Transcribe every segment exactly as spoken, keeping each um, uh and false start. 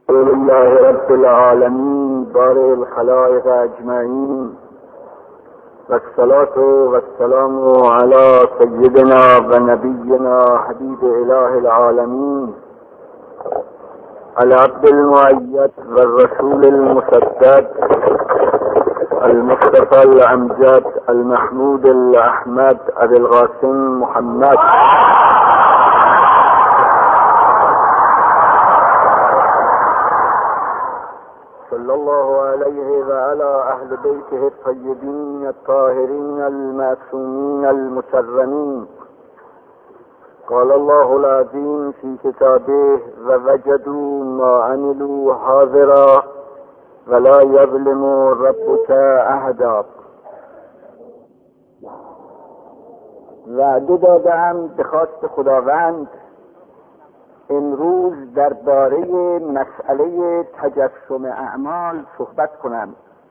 لله رب العالمين بارئ الخلائق اجمعین والصلاة والسلام على سيدنا ونبينا حبيب اله العالمين العبد المؤيد والرسول المسدد المصطفى الامجد المحمود الاحمد ابي القاسم محمد صلى الله عليه وعلى اهل بيته الطيبين الطاهرين المعصومين المكرمين. قال الله العظيم في كتابه ووجدوا ما عملوا حاضرا ولا يظلم ربك احدا. وعده دادم به خواست خداوند امروز درباره مسئله تجسم اعمال صحبت کنم.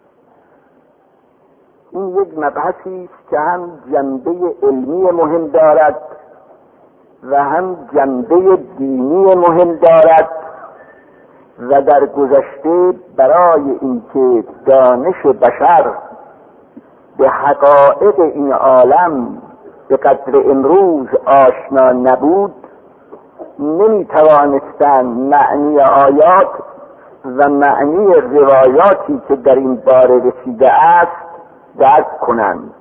این یک مبحثی است که هم جنبه علمی مهم دارد و هم جنبه دینی مهم دارد و در گذشته برای اینکه دانش بشر به حقایق این عالم به قدر امروز آشنا نبود، نمی توانستند معنی آیات و معنی روایاتی که در این باره رسیده است درک کنند.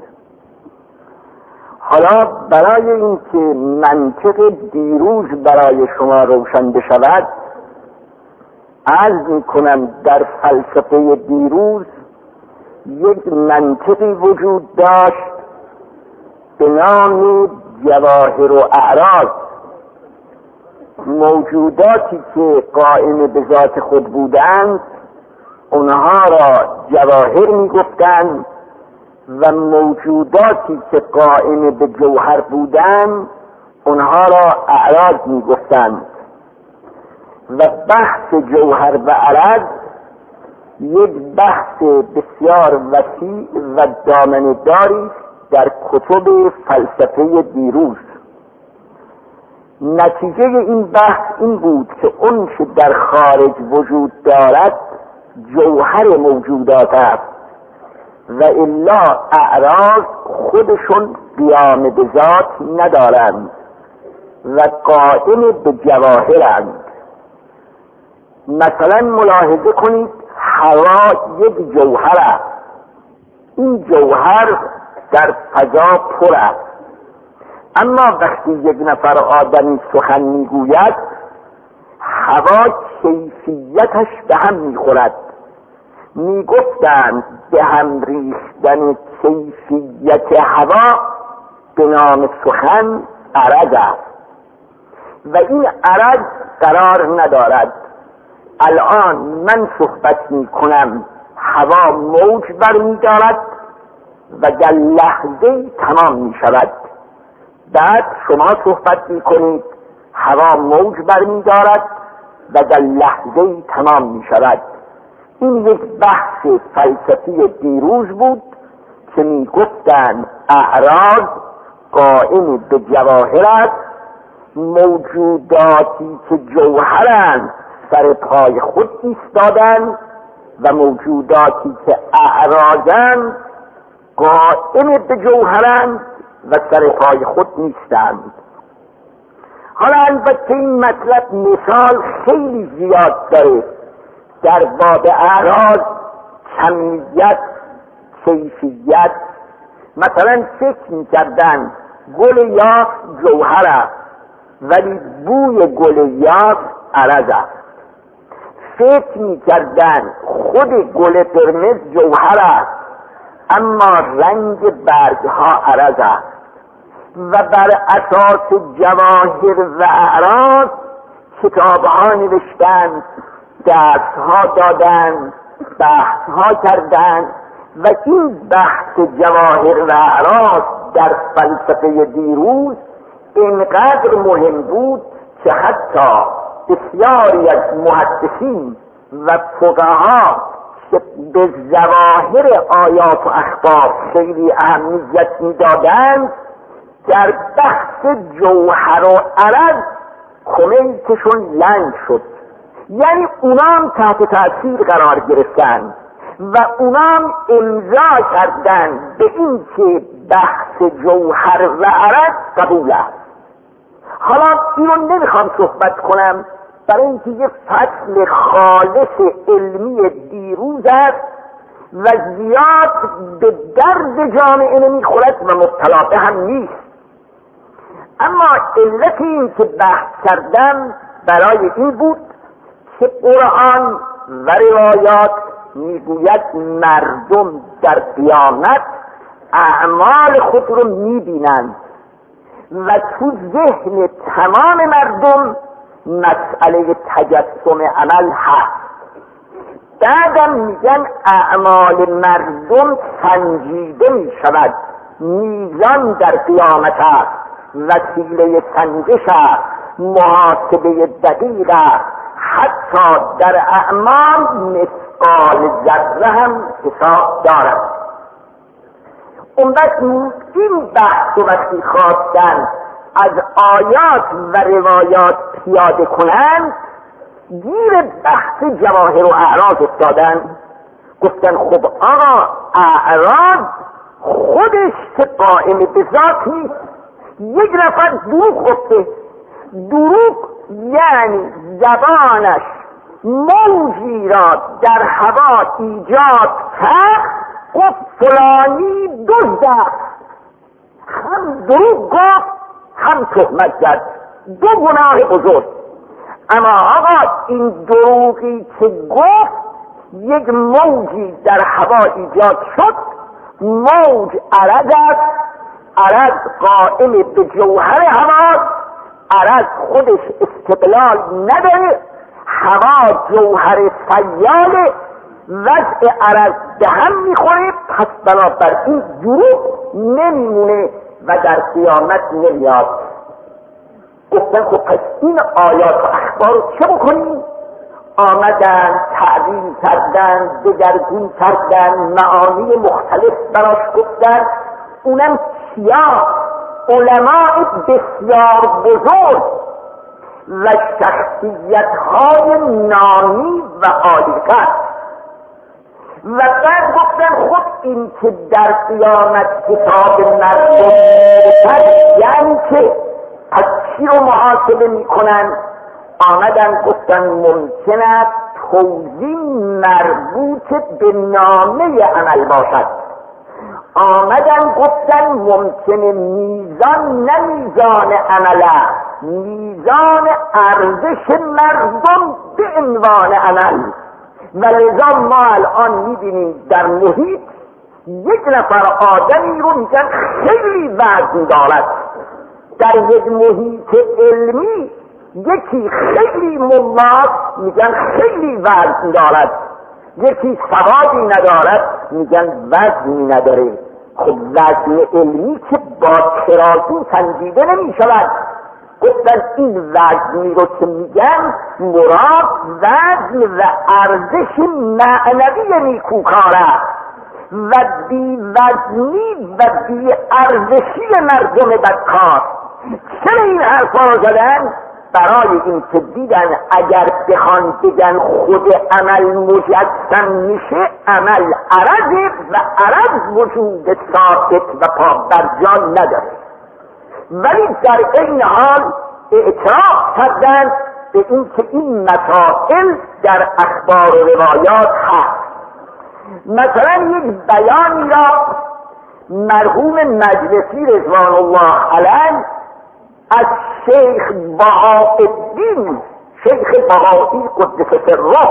حالا برای اینکه منطق دیروز برای شما روشن بشود، عرض می کنم در فلسفه دیروز یک منطقی وجود داشت به نام جواهر و اعراض. موجوداتی که قائم به ذات خود بودند اونها را جواهر می گفتند و موجوداتی که قائم به جوهر بودند اونها را اعراض می گفتند. و بحث جوهر و اعراض یک بحث بسیار وسیع و دامنه‌داری در کتب فلسفه دیروز. نتیجه این بحث این بود که اون که در خارج وجود دارد جوهر موجودات است و الا اعراض خودشون قیام به ذات ندارند و قائم به جواهرند. مثلا ملاحظه کنید هوا یک جوهر است. این جوهر در فضا پر است، اما وقتی یک نفر آدمی سخن میگوید هوا کیفیتش به هم میخورد. میگفتند به هم ریختن کیفیت هوا به نام سخن عرض است و این عرض قرار ندارد. الان من صحبت میکنم، هوا موج برمیدارد و در لحظه تمام میشود. بعد شما صحبت میکنید، هوا موج برمیدارد و در لحظه تمام میشود. این یک بحث فلسفی دیروز بود که میگفتند اعراض قائم به جواهر است. موجوداتی که جوهرند سر پای خود ایستادند و موجوداتی که اعراضند قائم به جوهرند و سر پای خود نیستند. حالا البته این مطلب مثال خیلی زیاد داره در باب اعراض، کمیت، کیفیت. مثلا فکر می‌کردن گل یاس جوهر است ولی بوی گل یاس عرض است. فکر می‌کردن خود گل قرمز جوهر است اما رنگ برگها عرض است. و بر اساس جواهر و اعراض کتابها نوشتند، درسها دادند، بحثها کردند و این بحث جواهر و اعراض در فلسفه دیروز اینقدر مهم بود که حتی بسیاری از محدثین و فقها که به ظواهر آیات و اخبار خیلی اهمیت میدادند در بحث جوهر و عرض کمیتشون لنگ شد. یعنی اونام تحت تاثیر قرار گرفتن و اونام امضا کردن به این که بحث جوهر و عرض قبول است. حالا اینو نمیخوام صحبت کنم برای اینکه یه فصل خالص علمی دیروز است و زیاد به درد جامعه نمیخورد و مبتلا به هم نیست. اما علت این که بحث کردم برای این بود که قرآن و روایات میگوید مردم در قیامت اعمال خود رو میبینند و تو ذهن تمام مردم مسئله تجسم عمل هست. بعدم میگن اعمال مردم سنجیده میشود، میزان در قیامت است، وسیله سنجش است، محاسبه دقیق است، حتی در اعمال مثقال ذره هم حساب دارد. اون وقت این بحث و وقتی خواستن از آیات و روایات پیاده کنند گیر بحث جواهر و اعراض افتادن. گفتن خب آقا اعراض خودش که قائم به ذات نیست، یک نفر دروغ گفته. دروغ یعنی زبانش موجی را در هوا ایجاد کرد، گفت فلانی دزد است، هم دروغ گفت هم تهمت زد، دو گناه بزرگ. اما آقا این دروغی که گفت یک موجی در هوا ایجاد شد، موج عرض است، عرض قائم به جوهر هوا، عرض خودش استقلال نداره، هوا جوهر سیاله، وضع عرض به هم میخوره، پس بنابراین دروغ نمیمونه و در قیامت نمیاد. گفتن خب پس این آیات و اخبار رو چه بکنیم؟ آمدن تعبیر کردن، دگرگون کردن، معانی مختلف براش گفتن. اونم کیا؟ علماء بسیار بزرگ و شخصیت های نامی و عالی‌قدر. و بعد گفتن خب این که در قیامت حساب مردم میرسد یعنی که پس چی رو محاسبه میکنن؟ آمدن گفتن ممکن است توضیح مربوط به نامه عمل باشد. آمدن گفتن ممکنه میزان نه میزان عمله، میزان ارزش مردم به عنوان عمل. و لذا ما الان میبینیم در محیط یک نفر آدمی رو میگن خیلی وزن دارد، در یک محیط علمی یکی خیلی ملاک میگن خیلی وزن دارد، یکی سوادی ندارد میگن وزنی نداره. خب وزن علمی که با ترازو سنجیده نمیشود. گفتن این وزنی رو که میگن مراد وزن و ارزش معنوی نیکوکاره و بی وزنی و بی ارزشی مردم بدکار. چرا این حرفا رو زدن؟ برای این که دیدن اگر بخوان بگن خود عمل مجسم میشه، عمل عرضه و عرض وجود ثابت و پا بر جا نداره. ولی در این حال اعتراف کردن به این که این مسائل در اخبار و روایات هست. مثلا یک بیانی را مرحوم مجلسی رضوان الله علیه از شیخ بهاءالدین، شیخ بهایی قدس سره،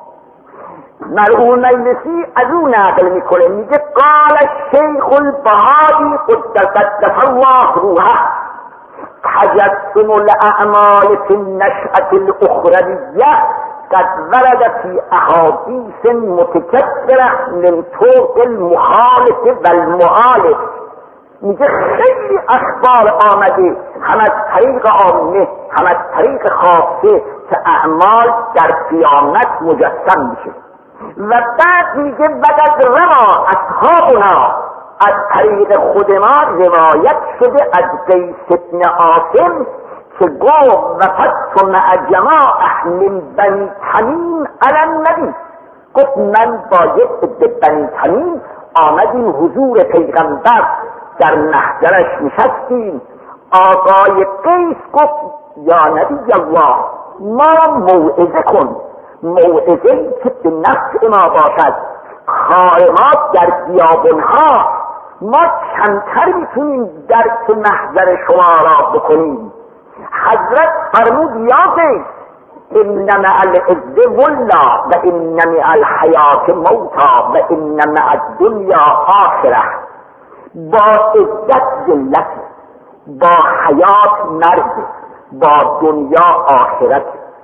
مرحوم مجلسی از اون نقل میکنه، میگه قال الشیخ البهایی قدس الله روحه تجسم الاعمال فی النشأة الاخرویه قد ورد فی احادیث متکثره من طرق المخالف و المعالف. میگه خیلی اخبار آمده، هم از طریق عامه هم از طریق خاصه، که اعمال در قیامت مجسم میشه. و بعد میگه وقد روا اصحابنا، از طریق خود ما روایت شده از قیس بن عاصم که گفت و فت مع جماعه من بنی تمیم علی النبی، گفت من با یک عده بنی تمیم آمدیم حضور پیغمبر در محضرش نشستیم. آقای قیس گفت یا نبی الله ما موعظه کن، موعظه‌ای که به نفع ما باشد. کار ما در بیابانها، ما کمتر میتونیم درک محضر شما را بکنیم. حضرت فرمود یا قیس ان مع العز والله و ان مع الحیات موتا و ان مع الدنیا آخره. با عزت ذلت، با حیات مرگ، با دنیا آخرت.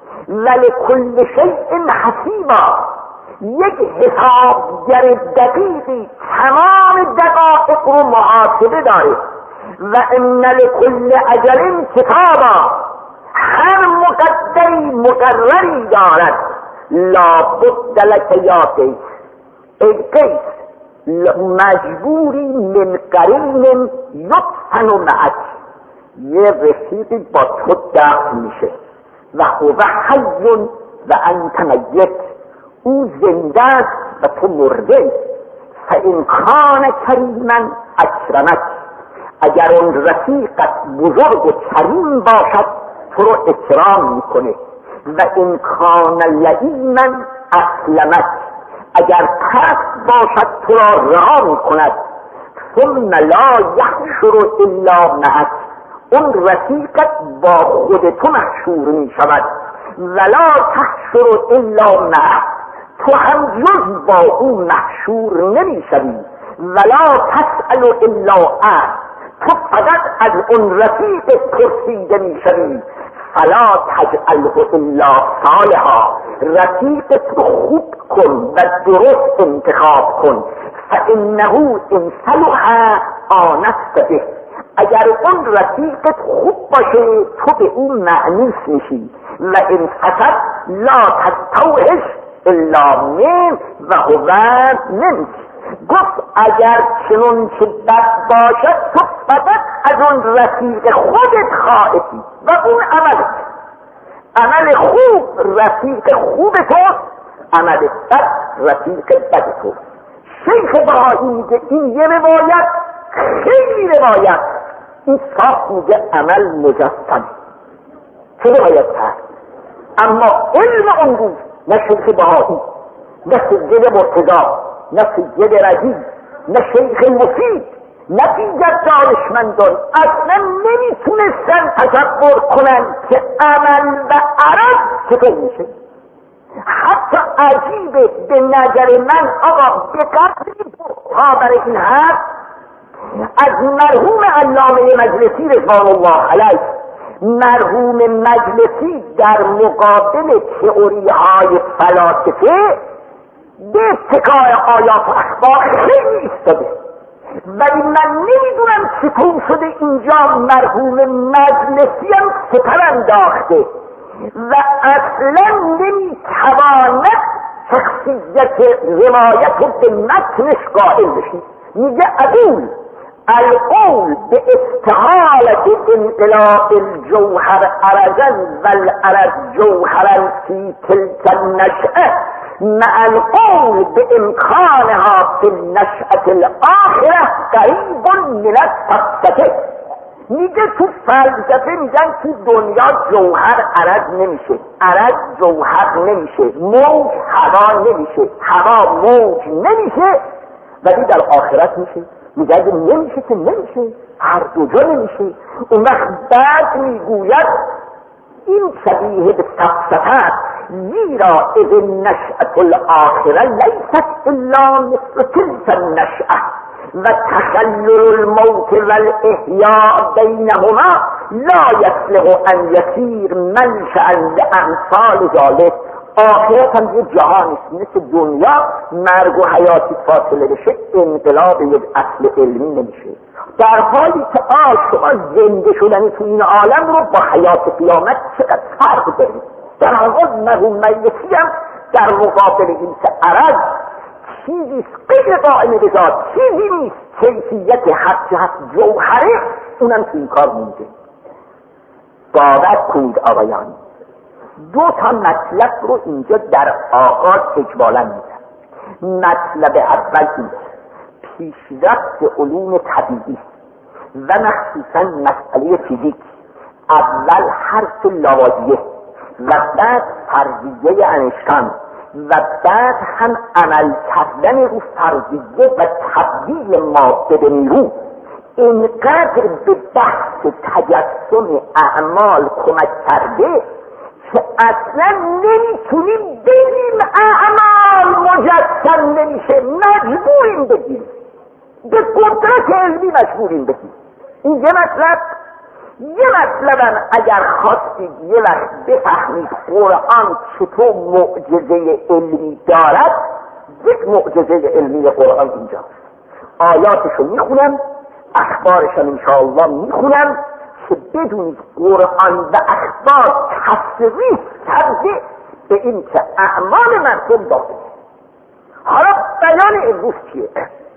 ولکل شیء حسیبا، یک حسابگر دقیقی تمام دقایق رو محاسبه داره. و ان لکل اجل کتابا، هر مقدری مقرری دارد. لابد لک یا قیس، ای قیس مجبوری من قرین یدفن معک، یه رفیقی با تو دفن میشه. و هو حی و انت میت، او زنده است و تو مرده. فان کان کریما اکرمک، اگر اون رفیقت بزرگ و کریم باشد تو رو اکرام میکنه. و ان کان لئیما اسلمک، اگر پست باشد تو را رها میکند. ثم لا یحشر الا معک، اون رفیقت با خود تو محشور میشود. ولا تحشر الا معه، تو هم جز با او محشور نمیشوی. ولا تسأل الا عنه، تو فقط از اون رفیق پرسیده میشوی. فلا تجعله الا صالحا، رفیق تو خوب کن و درست انتخاب کن. فانه ان صلح آنست به، اگر اون رفیقت خوب باشه تو به اون معنیس میشی. و ان فسد لا تستوحش الا من و هو منک، گفت اگر چنون که بد باشد تو فقط از اون رفیق خودت خائفی و اون عملت. عمل خوب رفیق خوب تو، عمل بد رفیق بد تو. شیخ بهایی میگه این یه روایت خیلی روایت، این صاف میگه عمل مجسم چه روایت هست. اما علم اون بود نه شیخ بهایی، نه سید مرتضی، نه سید رضی، نه شیخ مفید، نه دیگر دانشمندان اصلا نمیتونستن تصور کنن که عمل و عرض چطور میشه. حتی عجیبه به نظر من آقا به قدری تا برای این حرف از مرحوم علامه مجلسی رضوان الله علیه، مرحوم مجلسی در مقابل تئوری های فلاسفه به اتکای آیات و اخبار خیلی ایستاده. ولی من نمیدونم چطور شده اینجا مرحوم مجلسی هم سپر انداخته و اصلا نمیتواند شخصیت روایت رو به متنش قائل بشید. میگه اقول القول به استحالت انقلاب الجوهر عرضا و العرض جوهرا فی تلك النشأه مع القول به امکانها فی النشأة الاخره قریب من الفلسفه. میگه تو فلسفه میگن تو دنیا جوهر عرض نمیشه، عرض جوهر نمیشه، موج هوا نمیشه، هوا موج نمیشه، ولی در آخرت میشه. میگه اگه نمیشه که نمیشه، هر دو جا نمیشه. اون وقت بعد میگوید این شبیه به فلسفه، زیرا اذ النشأة الاخره لیست الا مثل تلك النشأة و تخلل الموت و الاحیاء بینهما لا یصلح ان یسیر منشأ لامثال ذلک. آخرت هم یه جهان است مثل دنیا، مرگ و حیاتی فاصله بشه انقلاب یک اصل علمی نمیشه. در حالی که آه شما زنده شدن تو این عالم رو با حیات قیامت چقدر فرق دارید. در حال مرحوم مجلسی هم در مقابل این که عرض چیزی غیر قائم به ذات، چیزی نیست، کیفیت حق جهت جوهره، اونم تو این کار میده. باور کنید آقایان، دو تا مطلب رو اینجا در آغاز اجمالا میگم. مطلب اول این پیشرفت علوم طبیعی و مخصوصا مسئله فیزیک، اول حرف لاوازیه و بعد فرضیه انشتین و بعد هم عمل کردن رو فرضیه و تبدیل ماده به نیرو، اینقدر به بحث تجسم اعمال کمک کرده که اصلا نمیتونیم بگیم اعمال مجسم نمیشه، مجبوریم بگیم، به قدرت علمی مجبوریم بگیم. این یه مطلب. یه مطلبم اگر خواستید یه وقت بفهمید قرآن چطور معجزه علمی دارد، یک معجزه علمی قرآن اینجاست. آیاتشو میخونم، اخبارشم انشاءالله میخونم که بدونید قرآن و اخبار تصریح کرده به این که اعمال مردم داده. حالا بیان امروز چیه؟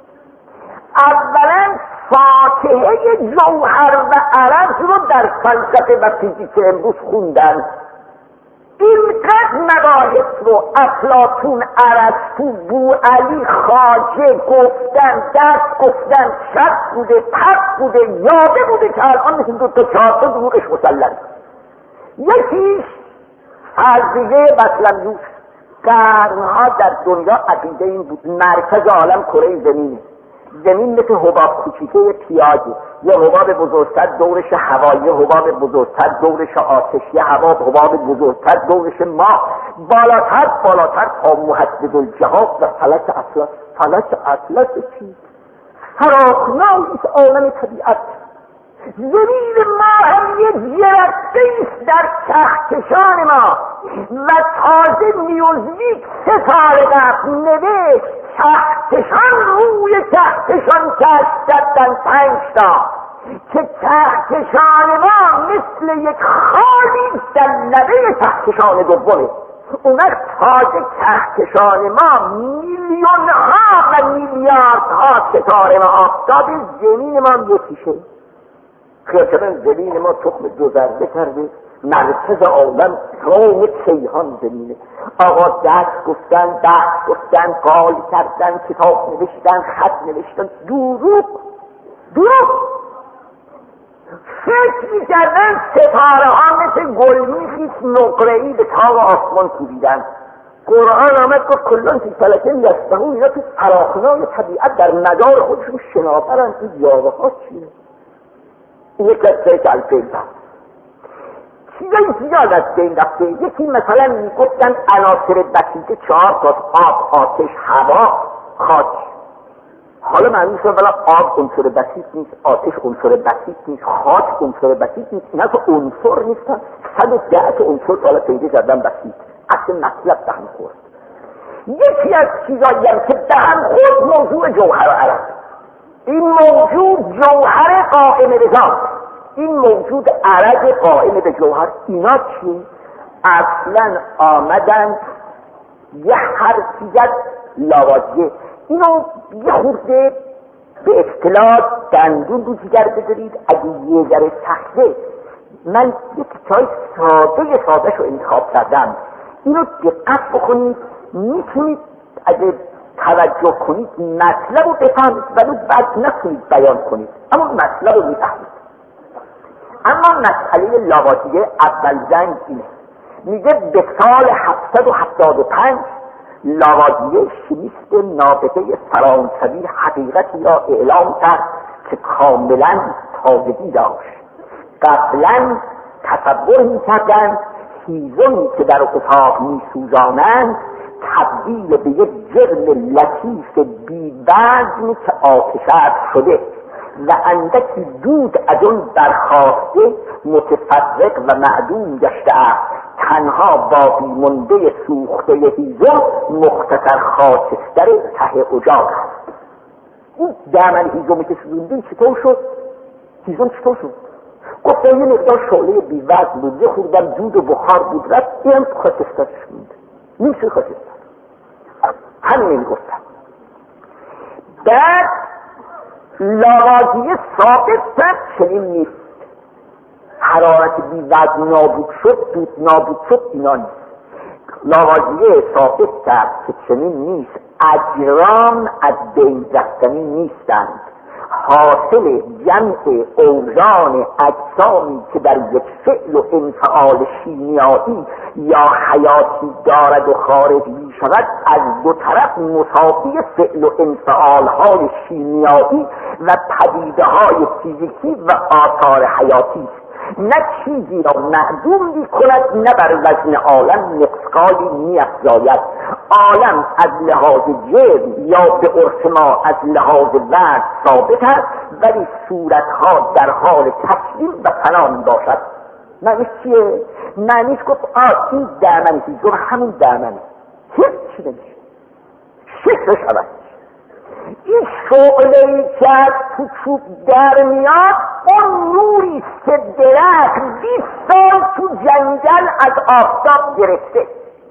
اولا فاتحه جوهر و عرض رو در فلسفه و فیزیک امروز خوندن. اینقدر مباحث رو افلاطون، ارسطو، بوعلی، خواجه گفتن، دست گفتن، شک بوده، پس بوده، یاده بوده که الان مثل دو تا چهار تا دروغش مسلم. یکیش فرضیه بطلمیوس. قرنها در دنیا عقیده این بود مرکز عالم کره زمینه، زمین مثل حباب کوچیکه پیازه، یه حباب بزرگتر دورش هوا، یه حباب بزرگتر دورش آتش، یه حباب حباب بزرگتر دورش ماه، بالاتر بالاتر تا محدد الجهات و فلک اطلس. فلک اطلس چی؟ فراخناییست عالم طبیعت. زمین ما هم یه جرقه ایست در کهکشان ما و تازه نیوزویک ستاره قبل نوشت کهکشان روی کهکشان کشف کردن پنج تا که کهکشان ما مثل یک خالی در لبه کهکشان دومه. اون وقت تازه کهکشان ما میلیون ها و میلیارد ها ستاره و آفتاب، زمین ما یکیشه. خیلی زمین ما تخم دو ذره کرده، مرکز عالم روم کیهان زمینه. آقا دست گفتن، دست گفتن، قال کردن، کتاب نوشتن، خط نوشتن، دروغ دروغ. فکر میکردن ستاره ها مثل گلمیخیست نقره‌ای به تاق آسمان کوبیدن. قرآن آمد گفت کلان فی فلک یسبحون، اینا تو فراخنای طبیعت در مدار خودشون شناورن. این یاوه ها چیه؟ این یک لسه که الفیل دست چیزایی زیاد از بین رفته. یکی مثلا میگفتن عناصر بسیطه چهار تا: آب، آتش، هوا، خاک. حالا معنی شد ولی آب عنصر بسیط نیست، آتش عنصر بسیط نیست، خاک عنصر بسیط نیست. اینا که عنصر نیستن، صد و ده تا عنصر حالا پیدا کردن بسیط. اصل مطلب به هم خورد. یکی از چیزایی هم که به هم خورد موضوع جوهر و عرض. این موجود جوهر قائم به ذات، این موجود عرض قائم به جوهر. اینا چی؟ اصلا آمدن یه حرفی زد لاوازیه. اینو یه خورده به اصطلاح دندون رو جگر بذارید. اگه یه ذره سخته، من یک چای ساده ساده شو انتخاب کردم. اینو دقت بکنید، میتونید اگه توجه کنید مطلب رو بفهمید، ولی بعد نکنید بیان کنید، اما مطلب رو میفهمید. اما مسئله لاوازیه اول زنگ اینه، میگه به سال هفتصد و هفتاد و پنج لاوازیه شیست نابغه فرانسوی حقیقتی را اعلام کرد که کاملا تازگی داشت. قبلا تصور میکردند هیزمی که در اتاق میسوزانند تبدیل به یک جرم لطیف بی‌وزن که آتش‌افروز شده و اندکی دود از اون برخاسته متفرق و معدوم گشته است. تنها با بیمونده سوخته هیزم مختصر خاکستر ته اجاق است. این دامن هیزمی که سوزوندین چطور شد؟ هیزم چطور شد؟ گفت یه مقدار شعله بی‌وزن بود، یه خوردم دود و بخار بود، رفت این خاکسترش بود. نیست خاکستر. همین گفتم. بعد لاوازیه ثابت کرد چنین نیست. حرارت بی وزن نابود شد، دود نابود شد، اینا نیست. لاوازیه ثابت کرد که چنین نیست. اجرام از بین رفتنی نیستند. حاصل جمع اوزان اجسامی که در یک فعل و انفعال شیمیایی یا حیاتی دارد و خارج می شود از دو طرف مساوی فعل و انفعال های شیمیایی و پدیده های فیزیکی و آثار حیاتی است. نه چیزی را معدوم می کند، نه بر وزن عالم نقصقالی می افزاید. عالم از لحاظ جرم یا به عرف ما از لحاظ وزن ثابت است، ولی صورتها در حال تکوین و فنا می باشد. معنیش چیه؟ معنیش گفت آه این دامنی که همون دامنی هیچ چی نمیشه، شکلش عوض. این شعله‌ای که از تو چوب در میاد اون نوری است که درخت بیست سال تو جنگل از آفتاب گرفته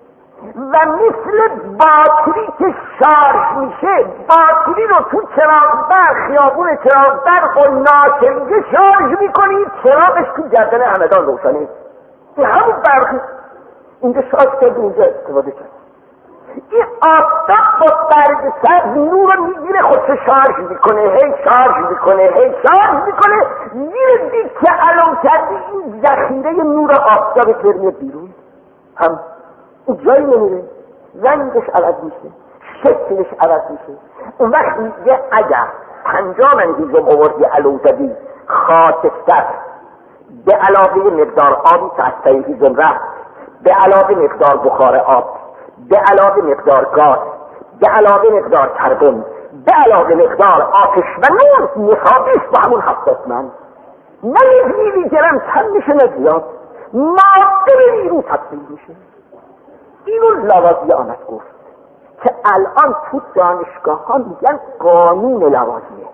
و مثل باتری که شارژ میشه، باتری رو تو چراغ برق، خیابون چراغ برق و ناچنگه شارژ میکنی، چراغش تو گردن همدان روشنه. این همون برقی اینجا شارژ کرد، اونجا استفاده کرد. این آفتاب با برگ سبز نور رو میگیره، خودش شارژ میکنه، هی شارژ میکنه، هی شارژ میکنه، میره دید که الان کردی این ذخیره نور آفتاب کرمیه بیرون، هم اون جایی نمیره، رنگش عوض میشه، شکلش عوض میشه. اون وقت میگه اگر پنجاه من هیزم آوردی علو زدی خاکستر به علاوه مقدار آبی که از تایی هیزم رفت، به علاوه مقدار بخار آب، به علاوه مقدار گاز، به علاوه مقدار کربن، به علاوه مقدار آتش و نور مساویست با همون هفتاد من. نه یک میلی گرم کم میشه، نه زیاد، ماده به نیرو تبدیل میشه. اینو لاوازیه آمد گفت که الان تو دانشگاه ها میگن قانون لاوازیه.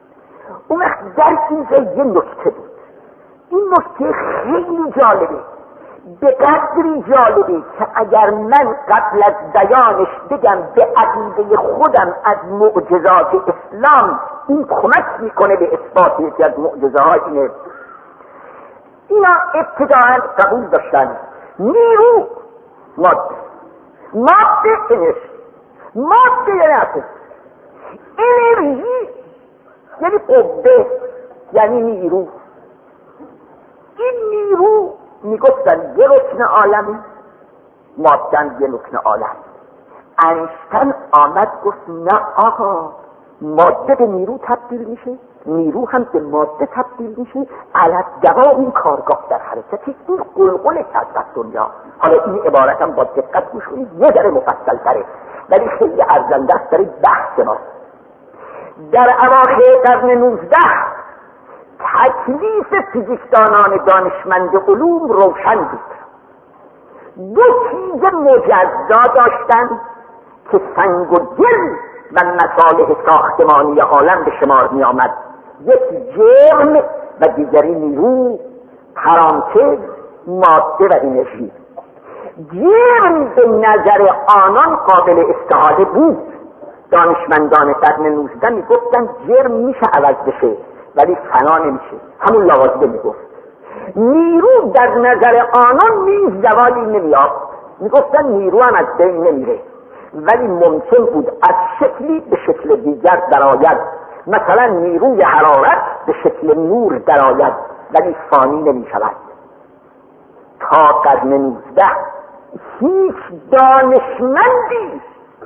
اون وقت در اینجا یه نکته بود. این نکته خیلی جالبه، به قدری جالبه که اگر من قبل از بیانش بگم به عقیده خودم از معجزات اسلام این کمک میکنه به اثبات یکی از معجزه های اینه. اینا ابتداعا قبول داشتن نیرو ماده، ماده انرژی، ماده یعنی اصل، انرژی یعنی قوه، یعنی نیرو. این نیرو میگفتن یه رکن عالم، مادن یه رکن عالم. انشتن آمد گفت نه آقا، ماده به نیرو تبدیل میشه، نیرو هم به ماده تبدیل میشه، علت دوا این کارگاه در حرکتی. این قلقل کذب دنیا. حالا این عبارت هم با دقت گوش کنید، یه ذره مفصل تره ولی خیلی ارزنده است برای بحث ما. در اواخر قرن نوزده تکلیف فیزیکدانان دانشمند علوم روشن بود. دو چیز مجزا داشتند که سنگ و گل و مصالح ساختمانی عالم به شمار می آمد. یکی جرم و دیگری نیرو، پرانتز ماده و انرژی. جرم به نظر آنان قابل استفاده بود. دانشمندان قرن نوزده می گفتن جرم میشه عوض بشه ولی فنا نمیشه. همون لاوازیه میگفت. نیرو در نظر آنان نیز زوالی نمیاد. میگفتن نیرو هم از بین نمیره ولی ممکن بود از شکلی به شکل دیگر درآید. مثلا نیروی حرارت به شکل نور درآید ولی فانی نمیشود. تا قرن نوزده هیچ دانشمندی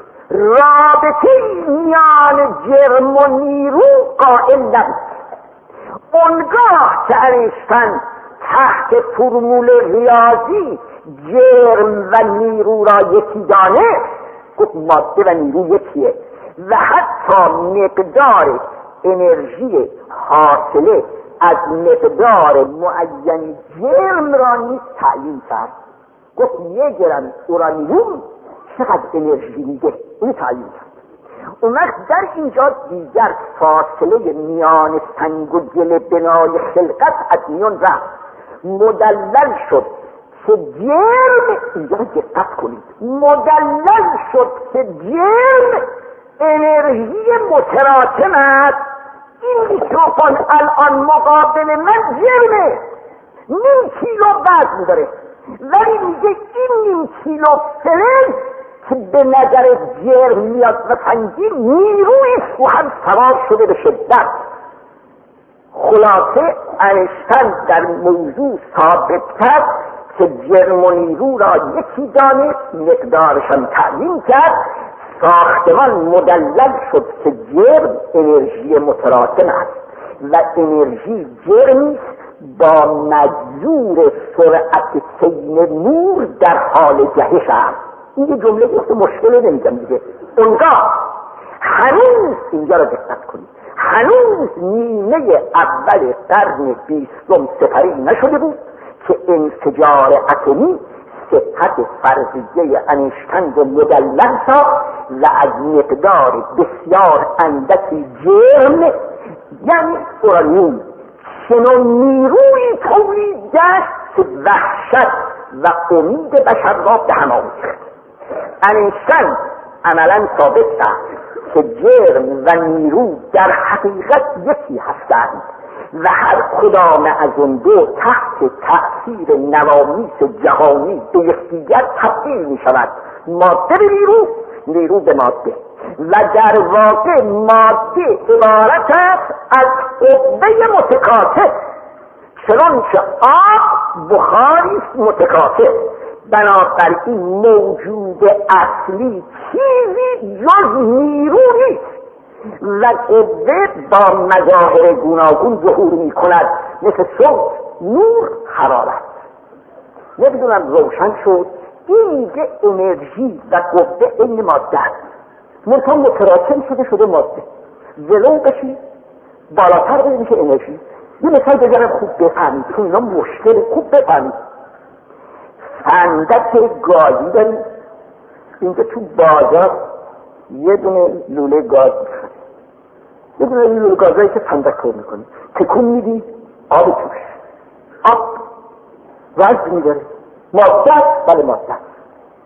رابطه میان جرم و نیرو قائل نبود. اونگاه که ارسطو تحت فرمول ریاضی جرم و نیرو را یکی دانست، گفت ماده و نیرو یکیه و حتی مقدار انرژی حاصله از مقدار معین جرم را نیز تعیین کرد. گفت یک گرم اورانیوم چقدر انرژی میده، این تعیین کرد. اون وقت در اینجا دیگر فاصله میان سنگ و گل بنای خلقت از میان رفت. مدلل شد که جرم، اینجا دقت کنید، مدلل شد که جرم انرژی متراکم است. این میکروفون الان مقابل من جرمه، نیم کیلو وزن داره، ولی میگه این نیم کیلو فلز که به نظر جرم میاد و سنگین نیروی رو هم سوار شده به شدت. خلاصه انیشتین در موضوع ثابت کرد که جرم و نیرو را یکی دانست، مقدارش هم تعیین کرد. ساختمان مدلل شد که جرم انرژی متراکم است و انرژی جرمی با مجذور سرعت سیر نور در حال جهش است. این یه جمله که مشکلی نمیگم دیگه. اونگاه هنوز اینجا را دقت کنید، هنوز نیمه اول قرن بیستم سپری نشده بود که انفجار اتمی صحت فرضیه انیشتین رو مدلل ساخت و از مقدار بسیار اندکی جرم یعنی اورانیوم چنان نیروی تولید گشت که وحشت و امید بشر را به هم آویخت. انیشتین عملا ثابت کرد که جرم و نیرو در حقیقت یکی هستند و هر کدام از اون دو تحت تأثیر نوامیس جهانی به یکدیگر تبدیل می شود، ماده به نیرو، نیرو به ماده، و در واقع ماده عبارت است از قوه متکاتف، چنانچه آب بخاری است متکاتف. بنابراین موجود اصلی چیزی جز نیرو نیست و قوه با مظاهر گوناگون ظهور می کند، مثل صوت، نور، حرارت. نمیدونم روشن شد؟ این میگه انرژی و قوه این ماده است، منطقه متراکم شده شده ماده، ولو بشی بالاتر بشه میشه انرژی. یه مثال بزنم خوب بفهمید، چون اینا مشکل، خوب بفهمید. فندک گازی داریم اینجا تو بازار، یه دونه لوله گاز میخواد، یه دونه لوله گازایی که فندک کار میکنه، تکون میدی آب توش، آب وزن میداره، ماده است، بله ماده است.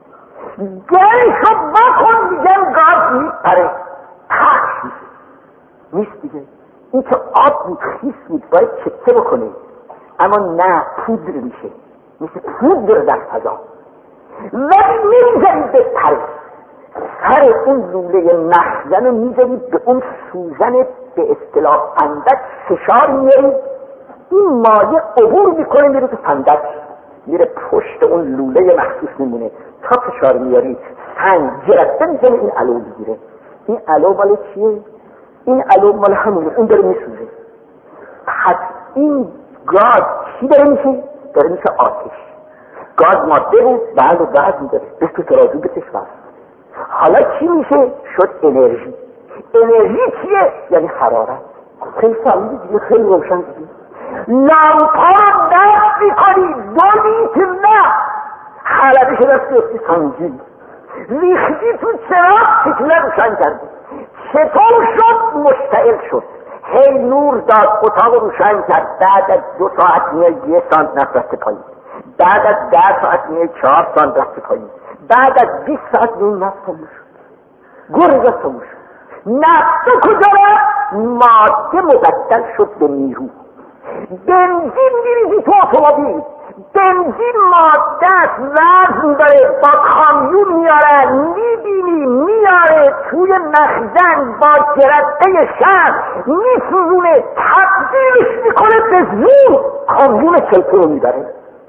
گرشو بکن میگن گاز میپره، پخش میشه، نیست دیگه. این که آب بود، خیس بود، باید چکه بکنه، اما نه، پودر میشه، مثل پودر در فضا. ولی نمیذارید به پره، سر اون لوله مخزن رو میذارید به اون سوزن به اصطلاح فندک فشار میارید، این مایه عبور میکنه میره تو فندک، میره پشت اون لوله مخصوص میمونه. تا فشار میاری سنگ جرقه میزنه، این علو میگیره. این علو مال چیه؟ این علو مال همونه، اون داره میسوزه. پس این گاز چی داره میشه؟ داره میشه آتش. گاز ماده بود، بعد و بعد میداره بس تو ترازو بکش. حالا چی میشه؟ شد انرژی. انرژی چیه؟ یعنی حرارت. خیلی فهمیدی دیگه، خیلی روشن دیگه. لامپا رو دست میکنی دو لیتر نه حلبه شده است که سنگی ریختی تو چراغ فتیله روشن کردی، چطور شد؟ مشتعل شد، هی نور داد، اتاق روشن کرد. بعد از دو ساعت میای یه سانت نفت رفته پایین، بعد از ده ساعت میای چهار سانت رفته پایین، بعد از بیست ساعت میای نفت تموم شد، گرگ تموم شد. نفت کجا رفت؟ ماده مبدل شد به نیرو. بنزین میریزی تو اتومبیل، بنزین ماده است، وزن داره، با کامیون میاره، میبینی میاره توی مخزن با جرقه شمع میسوزونه، تبدیلش میکنه به زور، کامیون چلپه رو میبره.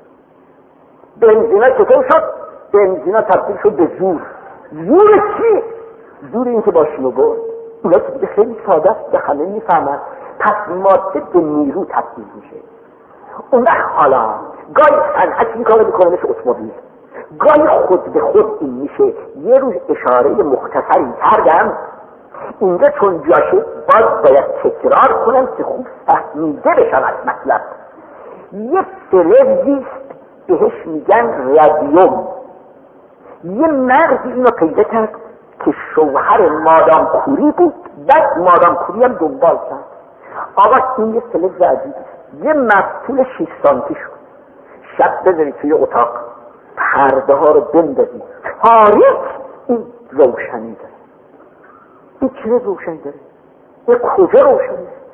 بنزینا چطور شد؟ بنزینا تبدیل شد به زور. زور چی؟ زور این که باشونو برد. اونا که دیگه خیلی ساده است، به همه میفهمن. پس ماده به نیرو تبدیل میشه. اون وقت حالا گاهی صنعت این کار میکنه مثل اتومبیل، گاهی خود به خود این میشه. یه روز اشاره مختصری کردم اینجا، چون جاشه باز باید تکرار کنم که خوب فهمیده بشود مطلب. یه فلزیست بهش میگن رادیوم. یه مردی اینو پیدا کرد که شوهر مادام کوری بود، بعد مادام کوری هم دنبال کرد. آقا این یه فلز عجیب، یه مفتول شش سانتی شد، شب بذاری توی اتاق، پرده ها رو بندازی، تاریک، این روشنی داره. این چه روشنی داره؟ این کجا روشنی؟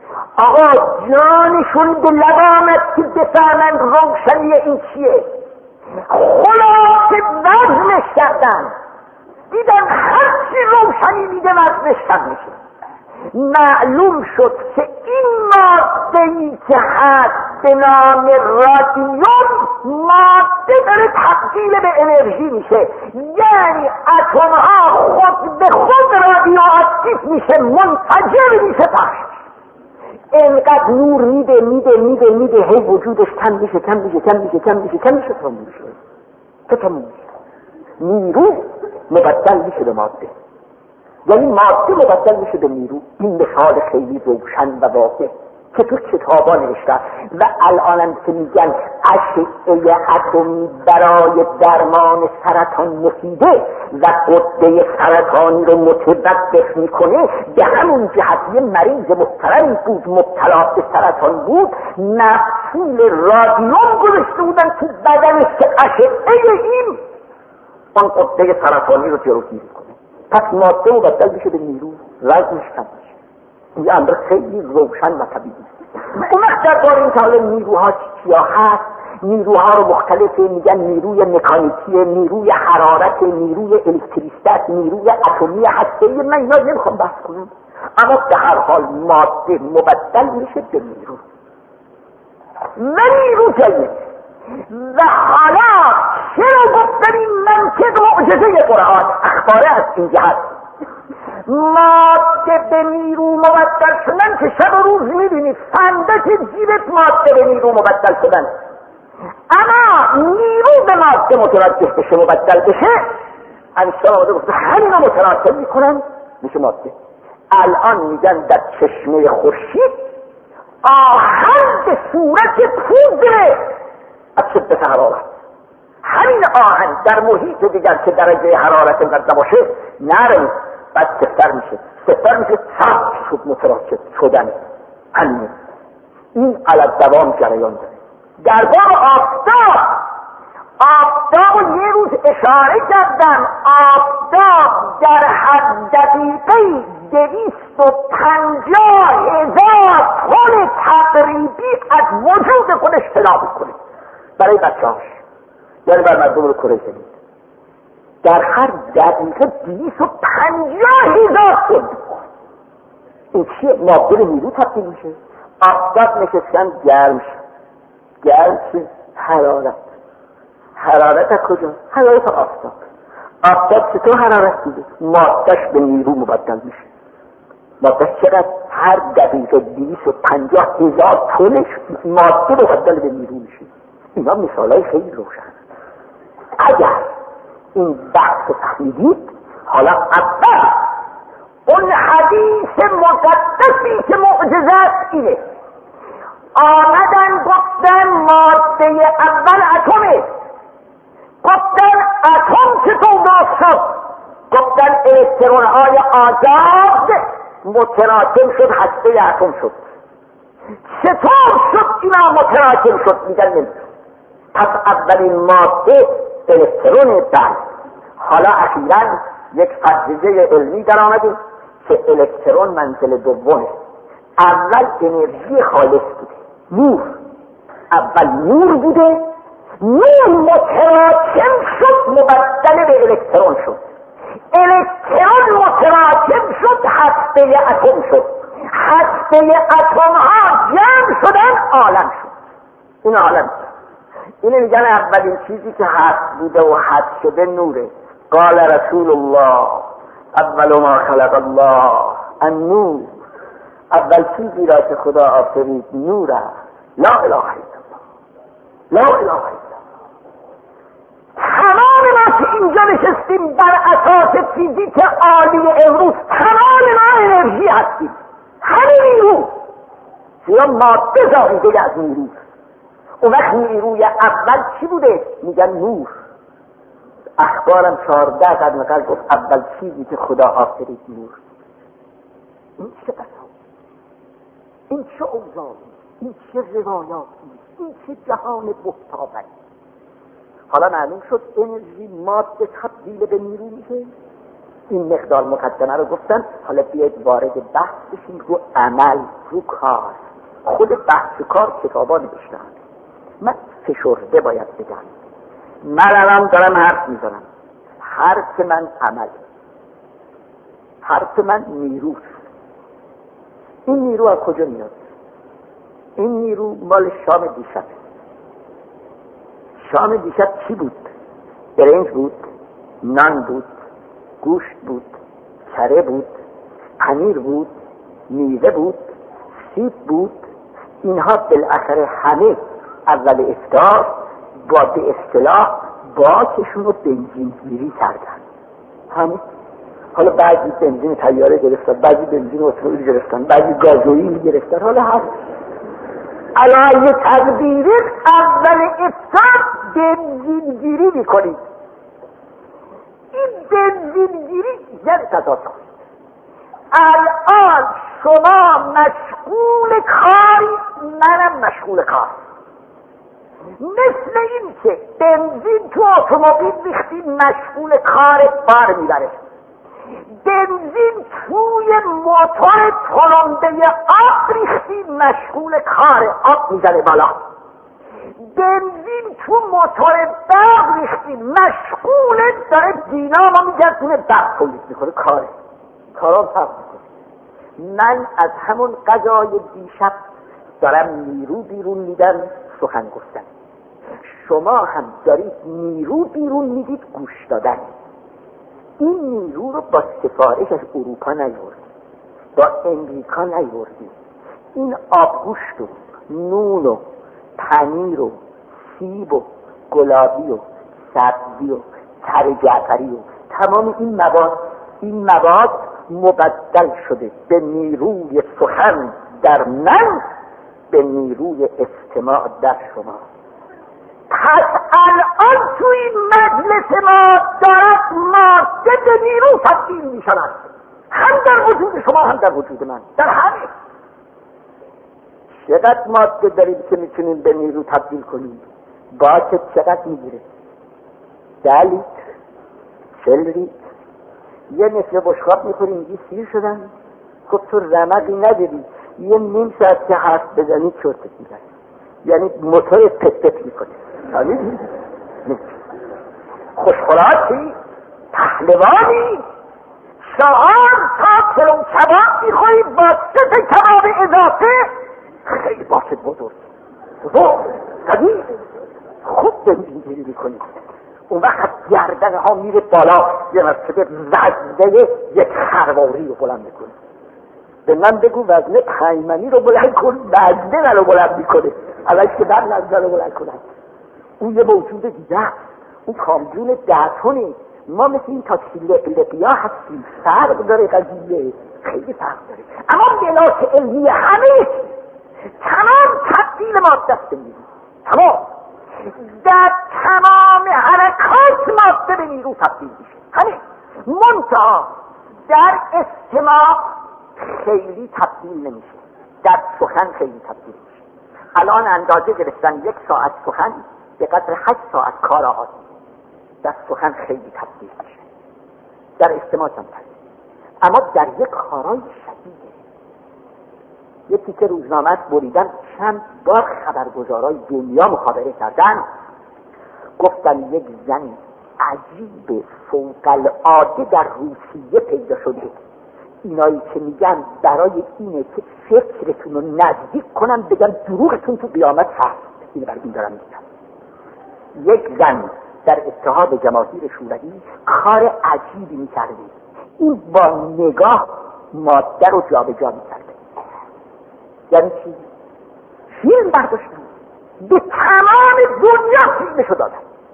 آقا جانشون به لب آمد که بفهمند روشنی این چیه. خلاصه وزنش کردن، دیدن هرچی روشنی میده وزنش کم میشه. معلوم شد که این ماده‌ای که هست به نام رادیوم ماده داره تبدیل به انرژی میشه، یعنی اتم ها خود به خود رادیواکتیو میشه، منفجر میشه، پخش. اینقدر نور میده میده میده میده هی وجودش کم میشه کم میشه کم میشه کم میشه کم میشه تا میشه تا تموم میشه. نیرو مبدل میشه به ماده، یعنی ماده مبدل میشه به نیرو. این مثال خیلی روشن و واضح که تو کتابا نوشته و الانم که میگن اشعه اتمی برای درمان سرطان مفیده و غده سرطانی رو متوقف میکنه، به همون جهت یه مریض محترمی بود مبتلا به سرطان بود، مفصول رادیوم گذاشته بودن تو بدنش که اشعه این اون غده سرطانی رو جلوگیری کنه. پس ماده مبدل میشه به نیرو، وزنش کم میشه. این امر خیلی روشن و طبیعی است. اون وقت در باره این که حالا نیروها چیا هست، نیروها رو مختلفه میگن، نیروی مکانیکی، نیروی حرارت، نیروی الکتریسیته، نیروی اتمی، هسته‌ای، من اینا نمیخوام بحث کنم، اما به هر حال ماده مبدل میشه به نیرو و نیرو جایه. و حالا چرا گفتن این منطق معجزه قرآن اخباره از این جهت؟ ماده به نیرو مبدل شدن که شب و روز میبینید صندوق جیبت ماده به نیرو مبدل شدن، اما نیرو به ماده متوجه بشه مبدل بشه، انشاء آمده گفته همین رو متراکم میکنن میشه ماده. الان میگن در چشمه خورشید آهن به صورت پودره از شدت حرارت، همین آهن در محیط دیگر که درجه حرارت انقدر باشه نرم بعد سفتر میشه سفتر میشه سخت شد متراکم شدن. همین این علت دوام جریان داره. در باب آفتاب، آفتاب یه روز اشاره کردم، آفتاب در حد دقیقه دویست و پنجاه هزار تن تقریبی از وجود خودش فنا میکنه برای بچه هاش، یعنی بر مردم رو کره زمین در هر دقیقه دویست و پنجاه هزار تن. این چیه؟ ماده به نیرو تبدیل میشه. آفتاب نشستن گرم شد، گرم شد، حرارت حرارت از کجا؟ حرارت آفتاب. آفتاب چطور حرارت میده؟ مادهش به نیرو مبدل میشه. مادهش چقدر؟ هر دقیقه دویست و پنجاه هزار تنش ماده مبدل به نیرو میشه. اینا مثالای خیلی روشن. اگر این بحث فهمیدید، حالا اول اون حدیث مقدسی که معجزه است اینه، آمدن گفتن ماده اول اتمه، گفتن اتم چطور درست شد؟ گفتن الکترون های آزاد متراکم شد، هسته اتم شد. چطور شد اینا متراکم شد؟ میگن نمیدونم. پس اولین ماده الکترون بند. حالا اخیراً یک فرضیه علمی در آمده که الکترون منزل دومه. اول انرژی خالص بوده، نور. اول نور بوده، نور متراکم شد مبدل به الکترون شد، الکترون متراکم شد هسته اتم شد، هسته اتم ها جمع شدن عالم شد. این عالم اینه میگن اولین چیزی که هست بوده و هست شده نوره. قال رسول الله اول ما خلق الله النور، اول چیزی را که خدا آفرید نور است. لا اله الا الله، لا اله الا الله. تمام ما که اینجا نشستیم بر اساس فیزیک عالی امروز تمام ما انرژی هستیم، همین نیرو یا ماده زایده از نیرو. اون وقت نیروی اول چی بوده؟ میگن نور. اخبارم چهارده قدم قبل گفت اول چیزی که خدا آفرید نور. این چه قصاب، این چه اوضاعی، این چه روایاتی، این چه جهان بهتابری. حالا معلوم شد انرژی ماده تبدیل به نیرو میشه. این مقدار مقدمه رو گفتن. حالا بیاید وارد بحث بشیم رو عمل، رو کار. خود بحث کار کتابا نوشتن، من فشرده باید بگم. من الان دارم حرف میزنم، حرف من عمل، حرف من نیروست. این نیرو از کجا میاد؟ این نیرو مال شام دیشب. شام دیشب چی بود؟ برنج بود، نان بود، گوشت بود، کره بود، پنیر بود، میوه بود، سیب بود. اینها بالاخره همه اول افطار با به اصطلاح باکشون رو بنزینگیری کردن. همه حالا بعضی بنزین طیاره گرفتن، بعضی بنزین اتومبیل گرفتن، بعضی گازوئیل گرفتن. حالا هست علایه تدبیری اول افطار بنزینگیری میکنید. این بنزینگیری یعنی تداتا. الان شما مشغول کاری، منم مشغول کار. مثل این که بنزین تو اتومبیل ریختی مشغول کار بار میبره، بنزین توی موتور تلمبه آب ریختی مشغول کار آب میزنه بالا، بنزین تو موتور برق ریختی مشغول داره دینامو میگردونه برق تولید میکنه، کاره کارام فرق میکنه. من از همون قضای دیشب دارم نیرو بیرون میدم سخن گفتن، شما هم دارید نیرو بیرون میدید گوش دادن. این نیرو رو با سفارش از اروپا نیوردید، با امریکا نیوردید. این آبگوشت و نون و پنیر و سیب و گلابی و سبزی و تر جعفری و تمام این مواد این مواد مبدل شده به نیروی سخن در من، به نیروی استماع در شما. پس الان توی مجلس ما دارد ماده به نیرو تبدیل می شود، هم در وجود شما هم در وجود من، در همه. چقدر ماده داریم که میتونیم به نیرو تبدیل کنیم؟ باید چقدر میگیره؟ ده لیتر، چل لیتر. یه مثل بشقاب میخوریم یه سیر شدن. خب تو رمقی نداری، یه نیم ساعت که حرف بزنی چرتت میزنی، یعنی موتور پت پت میکنه. همین خوشخوراکی، پهلوانی، چهار تا کلو کباب میخوری با سه تا کباب اضافه، خیلی باسط بزرگ بزرگ قدیم خوب بنزینگیری میکنی. اون وقت گردن ها میره بالا، یه مرتبه وزنه یک خرواری رو بلند میکنه. به من بگو وزنه پیمنی رو بلند کن، وزنه من رو بلند میکنه. علاش که در وزنه رو بلند کنن. اون یه موجود دیگه، اون کامجون دهتونی. ما مثل این تاکسی لقلقی ها هستیم، فرق داره قضیه، خیلی فرق داره. اما بلاک علمی همه تمام تبدیل ماده است بگیریم، تمام در تمام حرکات ماده به نیرو تبدیل میشه. همین منتها در استماع خیلی تبدیل نمیشه، در سخن خیلی تبدیل میشه. الان اندازه گرفتن یک ساعت سخن به قدر هشت ساعت کار آغاز، در سخن خیلی تبدیل میشه، در استماع کمتر. اما در یک کارای شدیده، یکی که روزنامه بریدن، چند بار خبرگزارای دنیا مخابره کردن، گفتن یک زن عجیب فوق العاده در روسیه پیدا شده. اینایی که میگن برای اینه که فکرتون رو نزدیک کنن، بگن دروغتون تو قیامت هست. اینه برای این دارم میگم. یک زن در اتحاد جماهیر شوروی کار عجیبی میکرده. این با نگاه ماده رو جا به جا میکرده. یعنی چی؟ فیلم برداشتن، به تمام دنیا فیلمشو دادن.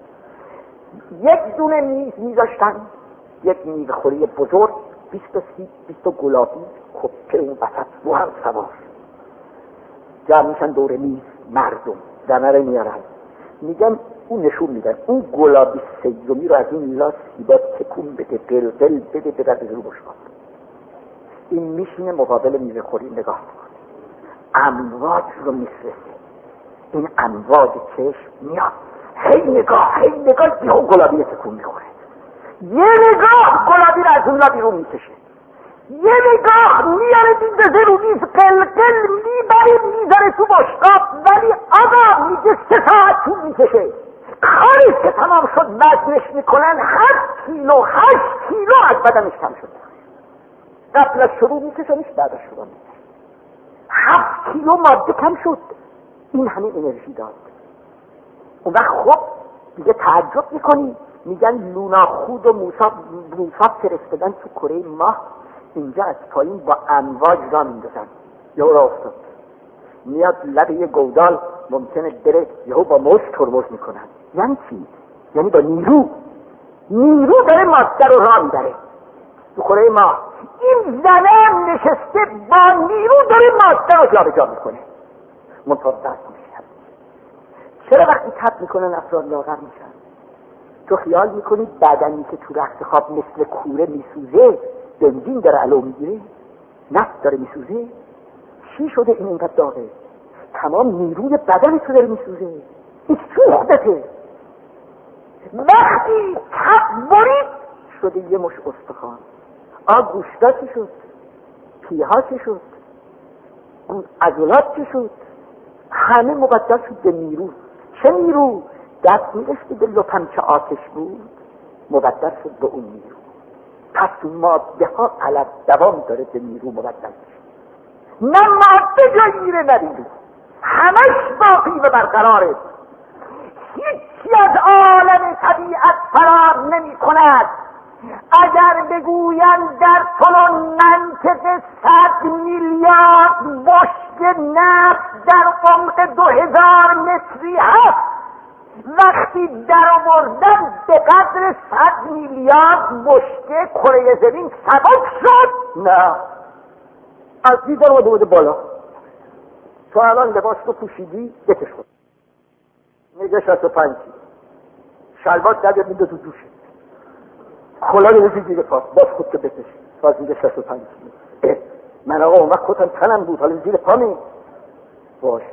یک دونه میز میذاشتن، یک میز خوری بزرگ، بیست تا سیب، بیست تا گلابی، کپه اون وسط رو هم سوار جمع میشن دور میز. مردم دمره میارن، میگن اون نشون میدن اون گلابی سیومی رو از اون لاس سیبا تکون بده، قلقل بده، بده به رو بشقاب. این میشینه مقابل میز خوری نگاه میکنه، امواج رو میفرسته، این امواج چشم میاد، هی نگاه هی نگاه، یهو گلابی تکون میخوره، یه نگاه گلابی رو از اونلا بیرون میکشه، یه نگاه میاره میندازه رو میز، قلقل میبره میذاره تو بشقاب. ولی آقا میگه سه ساعت طول میکشه. کاری که تمام شد وزنش میکنن هشت کیلو هشت کیلو از بدنش کم شد. قبل از شروع میکشنش، بعد از شروع میکشن هفت کیلو ماده کم شد. این همه انرژی داد. اون وقت خب دیگه تعجب میکنی، میگن لوناخود و موسا موسا فرستادن تو کره ماه، اینجا از پایین با امواج را میندازن. یهو را افتاد میاد لب یه گودال، ممکنه بره یهو با موج ترمز میکنن. یعنی چی؟ یعنی با نیرو نیرو داره ماده رو را میبره تو کره ماه. این زنه نشسته با نیرو داره ماده رو جا به جا میکنه. منتظر میشه. چرا وقتی تب میکنن افراد لاغر میشن؟ تو خیال میکنی بدنی که تو رخت خواب مثل کوره میسوزه بنزین داره علو میگیره؟ نفت داره میسوزه؟ چی شده این اینقدر داغه؟ تمام نیروی بدن تو داره میسوزه. این سوختته. وقتی تب برید شده یه مش استخوان. آ گوشتا چی شد؟ پیها چی شد؟ عضلات چی شد؟ همه مبدل شد به نیرو. چه نیرو؟ دست میرشتی به لپم که آتش بود، مبدل شد به اون نیرو. پس ماده ها علت دوام داره به نیرو مبدل شد. نه ماده جا میره نه نیرو، همش باقی و برقراره. هیچی از عالم طبیعت فرار نمی کند. اگر بگویند در طول منطقه صد میلیارد بشکه نفت در عمق دو هزار متری هست، وقتی در آوردن به قدر صد میلیارد بشکه کره زمین سبک شد، نه از دیگر رو بوده بالا. تو الان لباس رو پوشیدی بکش خود میگه شصت و پنج کیلو، شلوار در میده تو دوشه، کلا رو بزید دیگه پاس باز خود که بکش باز میگه شصت و پنج کیلو. من آقا اون وقت کتم تنم بود، حالا زیر پا می باشه.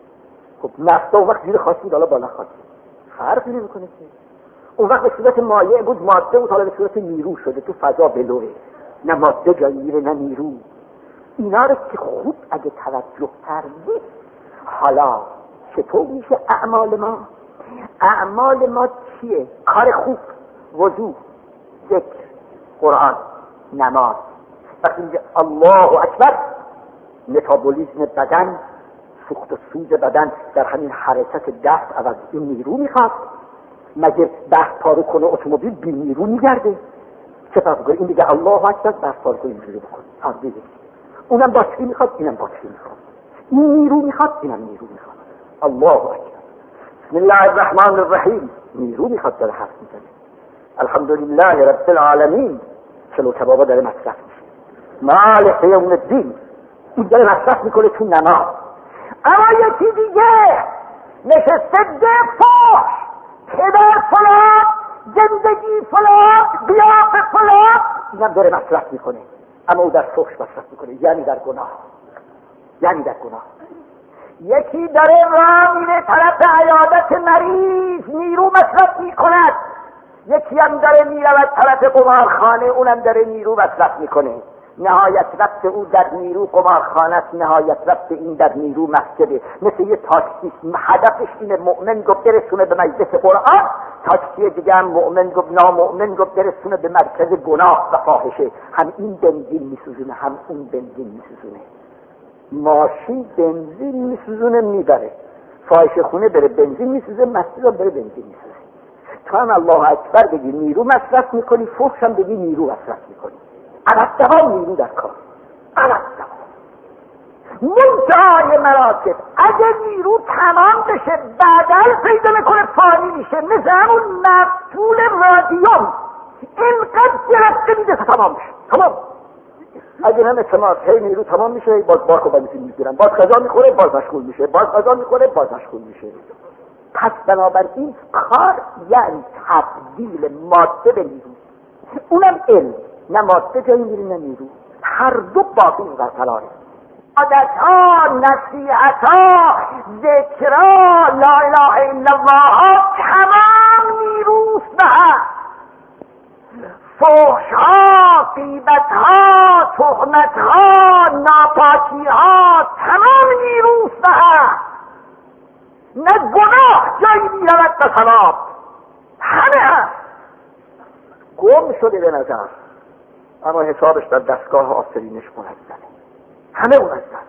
خب نفتا اون وقت زیر خواست بود، حالا بالا خواست فرقی نمی کنه که. اون وقت به صورت مایع بود، ماده بود، حالا به صورت نیرو شده، تو فضا بلوه. نه ماده جایی میره نه نیرو. اینا رو که خوب اگه توجه کردید، حالا چطور میشه اعمال ما؟ اعمال ما چیه؟ کار خوب، وضو، ذکر، قرآن، نماز. وقتی میگه الله اکبر، متابولیسم بدن، سوخت و سوز بدن در همین حرکت دست عوض این نیرو میخواد. مگه دست پارو کنه اتومبیل بی نیرو میگرده؟ چه فرق کنه؟ این دیگه الله اکبر دست پارو کنه اینجوری بکنه، فرق دیگه. اونم باتری میخواد، اینم باتری میخواد. این نیرو میخواد، اینم نیرو میخواد. الله اکبر. بسم الله الرحمن الرحیم، نیرو میخواد داره حرف میزنه. الحمدلله رب العالمین، چلو کبابا داره مصرف میشه. مالک یوم الدین، این داره مصرف میکنه تو نماز. اما یکی دیگه نشسته دفاع، پدر فلان، زندگی فلان، بیاق فلان، اینم داره مصرف میکنه. اما او در فحش مصرف میکنه، یعنی در گناه، یعنی در گناه. یکی داره راه میره طرف عیادت مریض، نیرو مصرف میکند. یکی هم داره میرود طرف قمارخانه، اونم داره نیرو مصرف میکنه. نهایت رفت او در نیرو قمارخانه است، نهایت رفت این در نیرو مسجده. مثل یه تاکسی، هدفش اینه مؤمن گفت برسونه به مجلس قرآن، تاکسی دیگه هم مؤمن گفت نامؤمن گفت برسونه به مرکز گناه و فاحشه. هم این بنزین میسوزونه هم اون بنزین میسوزونه. ماشین بنزین میسوزونه میبره، فاحشه خونه بره بنزین میسوزه، مسجد هم بره بنزین میسوزه. تو هم الله اکبر بگی نیرو مصرف میکنی، فحش هم بگی نیرو مصرف میکنی. علت دوام نیرو در کار، علت دوام. منتهای مراتب اگه نیرو تمام بشه بدل پیدا میکنه، فانی میشه. مثل همون مفتول رادیوم اینقدر گرفته میده تا تمام بشه، تمام. اگه هم اعتماد هی نیرو تمام میشه، باز بارک و بنزین میگیرن، باز غذا میخوره باز مشغول میشه، باز غذا میخوره باز مشغول میشه. پس بنابراین کار یعنی تبدیل ماده به نیرو. اونم علم، نه ماده جایی میری نه نیرو، هر دو باقی و برقراره. عادت ها، نصیحت ها، ذکرها، لا اله الا الله ها تمام نیروست به هم. فحش‌ها، غیبت‌ها، تهمت‌ها، ناپاکی‌ها تمام نیروست و هست. نه گناه جایی میرود و ثواب، همه هست. گم شده به نظر، اما حسابش در دستگاه آفرینش منظمه، همه منظم.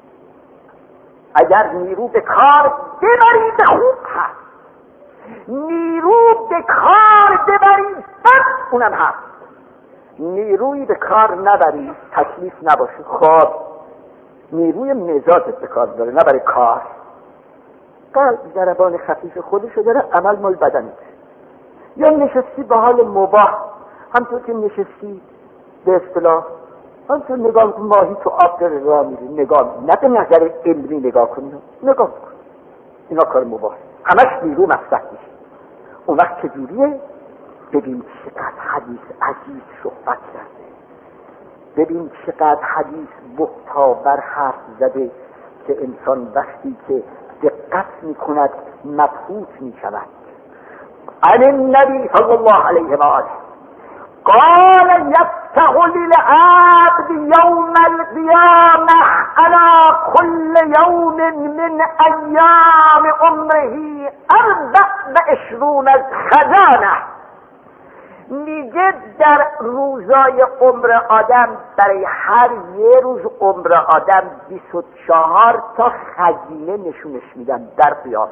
اگر نیرو به کار ببری به خوب هست، نیرو به کار ببری بد اونم هست. نیروی به کار نبری تکلیف نباشه خواب، نیروی مزاجت به کار داره نبری کار. قلب ضربان خفیف خودشو داره، عمل مال بدنت. یا نشستی به حال مباح، همطور که نشستی به اصطلاح همطور نگاه کن ماهی تو آب داره راه میری، نگاه نه به نظر علمی نگاه کنی، نگاه کن، اینا کار مباح، همش نیرو مصرف میشه. اون وقت چجوریه؟ ببین چقدر حدیث عزیز صحبت کرده، ببین چقدر حدیث محتاور حرف زده که انسان وقتی که دقت میکند مبهوت میشود. عن النبی صلی الله علیه و آله قال یفتح للعبد یوم القیامه على كل یوم من ایام عمره اربع و عشرون خزانه. میگه در روزای عمر آدم، برای هر یه روز عمر آدم بیست و چهار تا خزینه نشونش میدن در قیامت،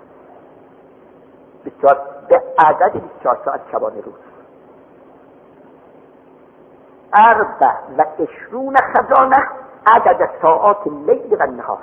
به عدد بیست و چهار ساعت شبانه روز. اربع و عشرون خزانه عدد ساعات لیل و نهار.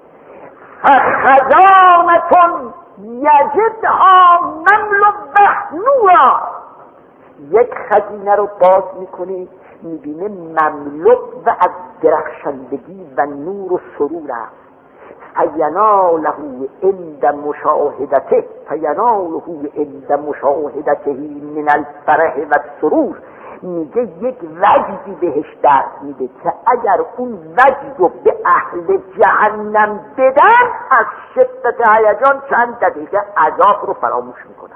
فخزانة یجدها مملوءه نورا، یک خزینه رو باز میکنی میبینه مملو و از درخشندگی و نور و سرور است. فیناله عند مشاهدته فیناله عند مشاهدته من الفرح و السرور. میگه یک وجدی بهش دست میده که اگر اون وجد رو به اهل جهنم بدن از شدت هیجان چند دقیقه عذاب رو فراموش میکنن.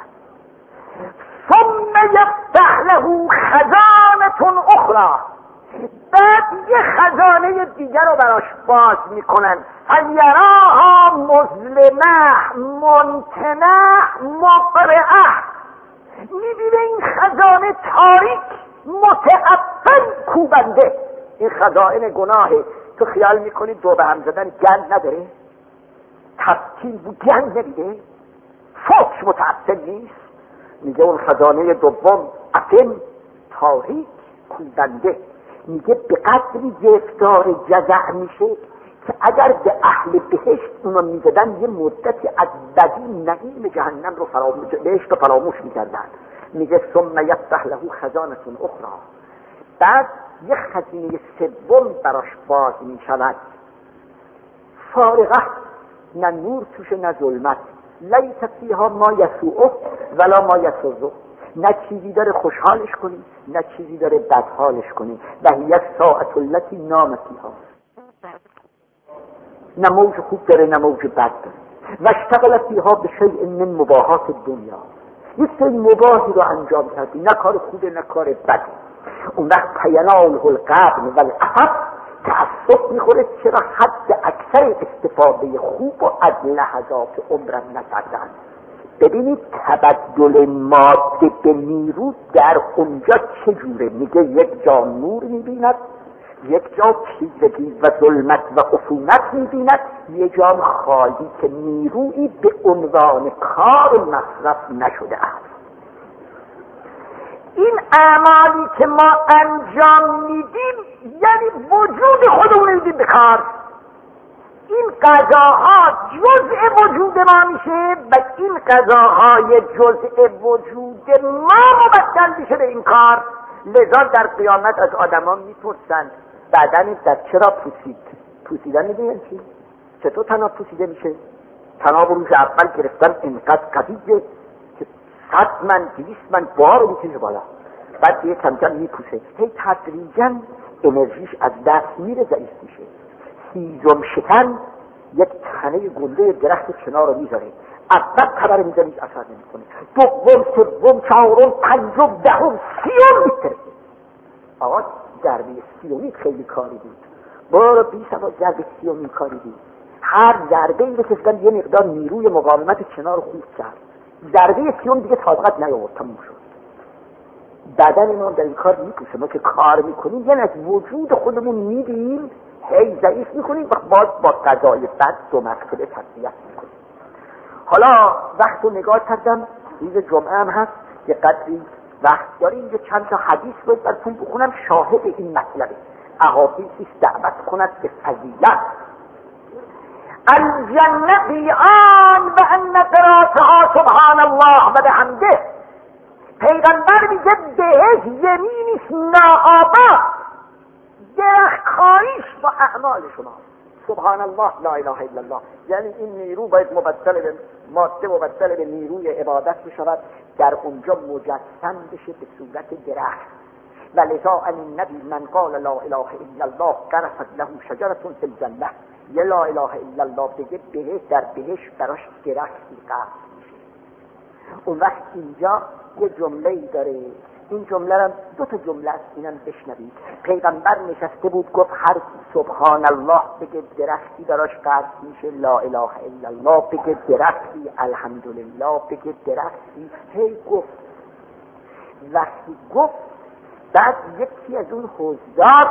ثم یفتح له خزانة اخرى، بعد یه خزانه دیگر رو براش باز میکنن. فیراها مظلمه منتنه مقرعه، میبینه این خزانه تاریک متعفن کوبنده. این خزائن گناهه، تو خیال میکنی دو به هم زدن گند نداره؟ تبتیل بود گند نمیده؟ فوکش متعفن نیست؟ میگه اون خزانه دوم افن تاریک کوبنده، میگه به قدری گرفتار جزع میشه که اگر به اهل بهشت اونا میزدن یه مدتی از بدی نعیم جهنم رو فراموش بهشت رو فراموش میکردن. میگه ثم یفتح له خزانة اخرى، بعد یه خزینه سوم براش باز میشود. فارغه، نه نور توش نه ظلمت، لیس فیها ما یسوءه ولا ما یسره، نه چیزی داره خوشحالش کنی نه چیزی داره بدحالش کنی. و هی الساعة التي نام فیها، نه موج خوب داره نه موج بد داره. و اشتغل فیها به شیء من مباحات دنیا، یک سری مباحی رو انجام کردی، نه کار خوبه نه کار بده. اون وقت پیناله القبن و العفف، تعصب میخوره چرا حد اکثر استفاده خوب و از لحظات عمرم نکردن. ببینید تبدل ماده به نیرو در اونجا چجوره. میگه یک جا نور میبیند، یک جا تیرگی و ظلمت و عفونت میبیند، یک جا خالی که نیرویی به عنوان کار مصرف نشده است. این اعمالی که ما انجام میدیم یعنی وجود خودمون میدیم به کار. این قضاها جزء وجود ما میشه و این قضاهای جزء وجود ما مبدل میشه به این کار. لذا در قیامت از آدمان میپرسند بدن در چرا پوسید؟ پوسیدن میدونید چی؟ چطور تناب پوسیده میشه؟ تناب روز اول گرفتن اینقدر قویه که صد من دویست من بار میکشه بالا، بعد دیگه کم کم میپوسه، هی تدریجا انرژیش از دست میره، ضعیف میشه. هیزم شکن یک تنه گنده درخت چنار رو میذاره، اول خبر میزنید اثر نمیکنه، دوم سوم چهارم پنجم دهم سیوم میتره. آقا ضربه سیومی خیلی کاری بود، برو بی سوا ضربه سیومی کاری بود. هر ضربه ای که زدن یه مقدار نیروی مقاومت کنار خوب کرد، ضربه سیوم دیگه طاقت نیاورد، تموم شد. بدن ما در این کار میپوشه. ما که کار میکنیم یعنی از وجود خودمون میدیم، هی ضعیف میکنیم و باز با غذای بد دو مرتبه تقویت میکنیم. حالا وقت رو نگاه کردم، روز جمعه هم هست، یه قدری وقت داریم، یه چند تا حدیث رو براتون بخونم شاهد این مطلبه. احادیثی دعوت کند به فضیلت. الجنه فی آن و ان قراتها سبحان الله و بحمده. پیغمبر میگه بهش یمینیست ناآباد، درخکاریش با اعمال شما. سبحان الله لا اله الا الله، یعنی این نیرو باید مبدل به ماده، مبدل به نیروی عبادت بشود، در اونجا مجسم بشه به صورت درخت. و لذا عن النبی من قال لا اله الا الله غرست له شجره فی الجنه. یه لا اله الا الله بگه بهش در بهش براش درختی قرض میشه. اون وقت اینجا یه جمله‌ای داره، این جمله را دو تا جمله است، اینم بشنوید. پیغمبر نشسته بود گفت هر سبحان الله بگه درختی براش قرض میشه، لا اله الا الله بگه درختی، الحمدلله بگه درختی. هی گفت، وقتی گفت بعد یکی از اون حضار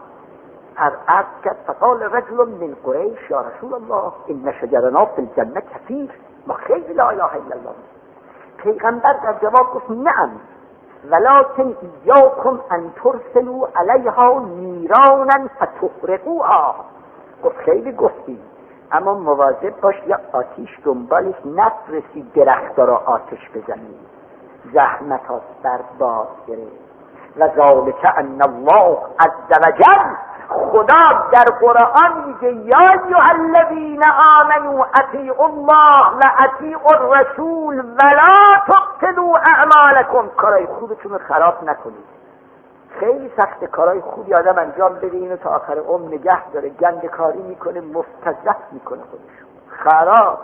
عرض کرد فقال رجل من قریش یا رسول الله ان شجرنا فی الجنه کثیر، ما خیلی لا اله الا الله. پیغمبر در جواب گفت نعم ولکن ایاکم ان ترسلوا علیها نیرانا فتحرقوها. گفت خیلی گفتی، اما مواظب باش یا آتیش دنبالش نفرستی درخت را آتش بزنی، زحمت ها برباد گرفت. و ذالک ان الله عز وجل، خدا در قرآن میگه یا ایها الذین آمنوا اطیعوا الله و اطیعوا الرسول ولا تبطلوا اعمالکم. کارای خوبتون رو خراب نکنید. خیلی سخت کارای خوبی آدم انجام بده، اینو تا آخر عمر نگه داره، گنده کاری میکنه، مفتضح میکنه خودشون خراب.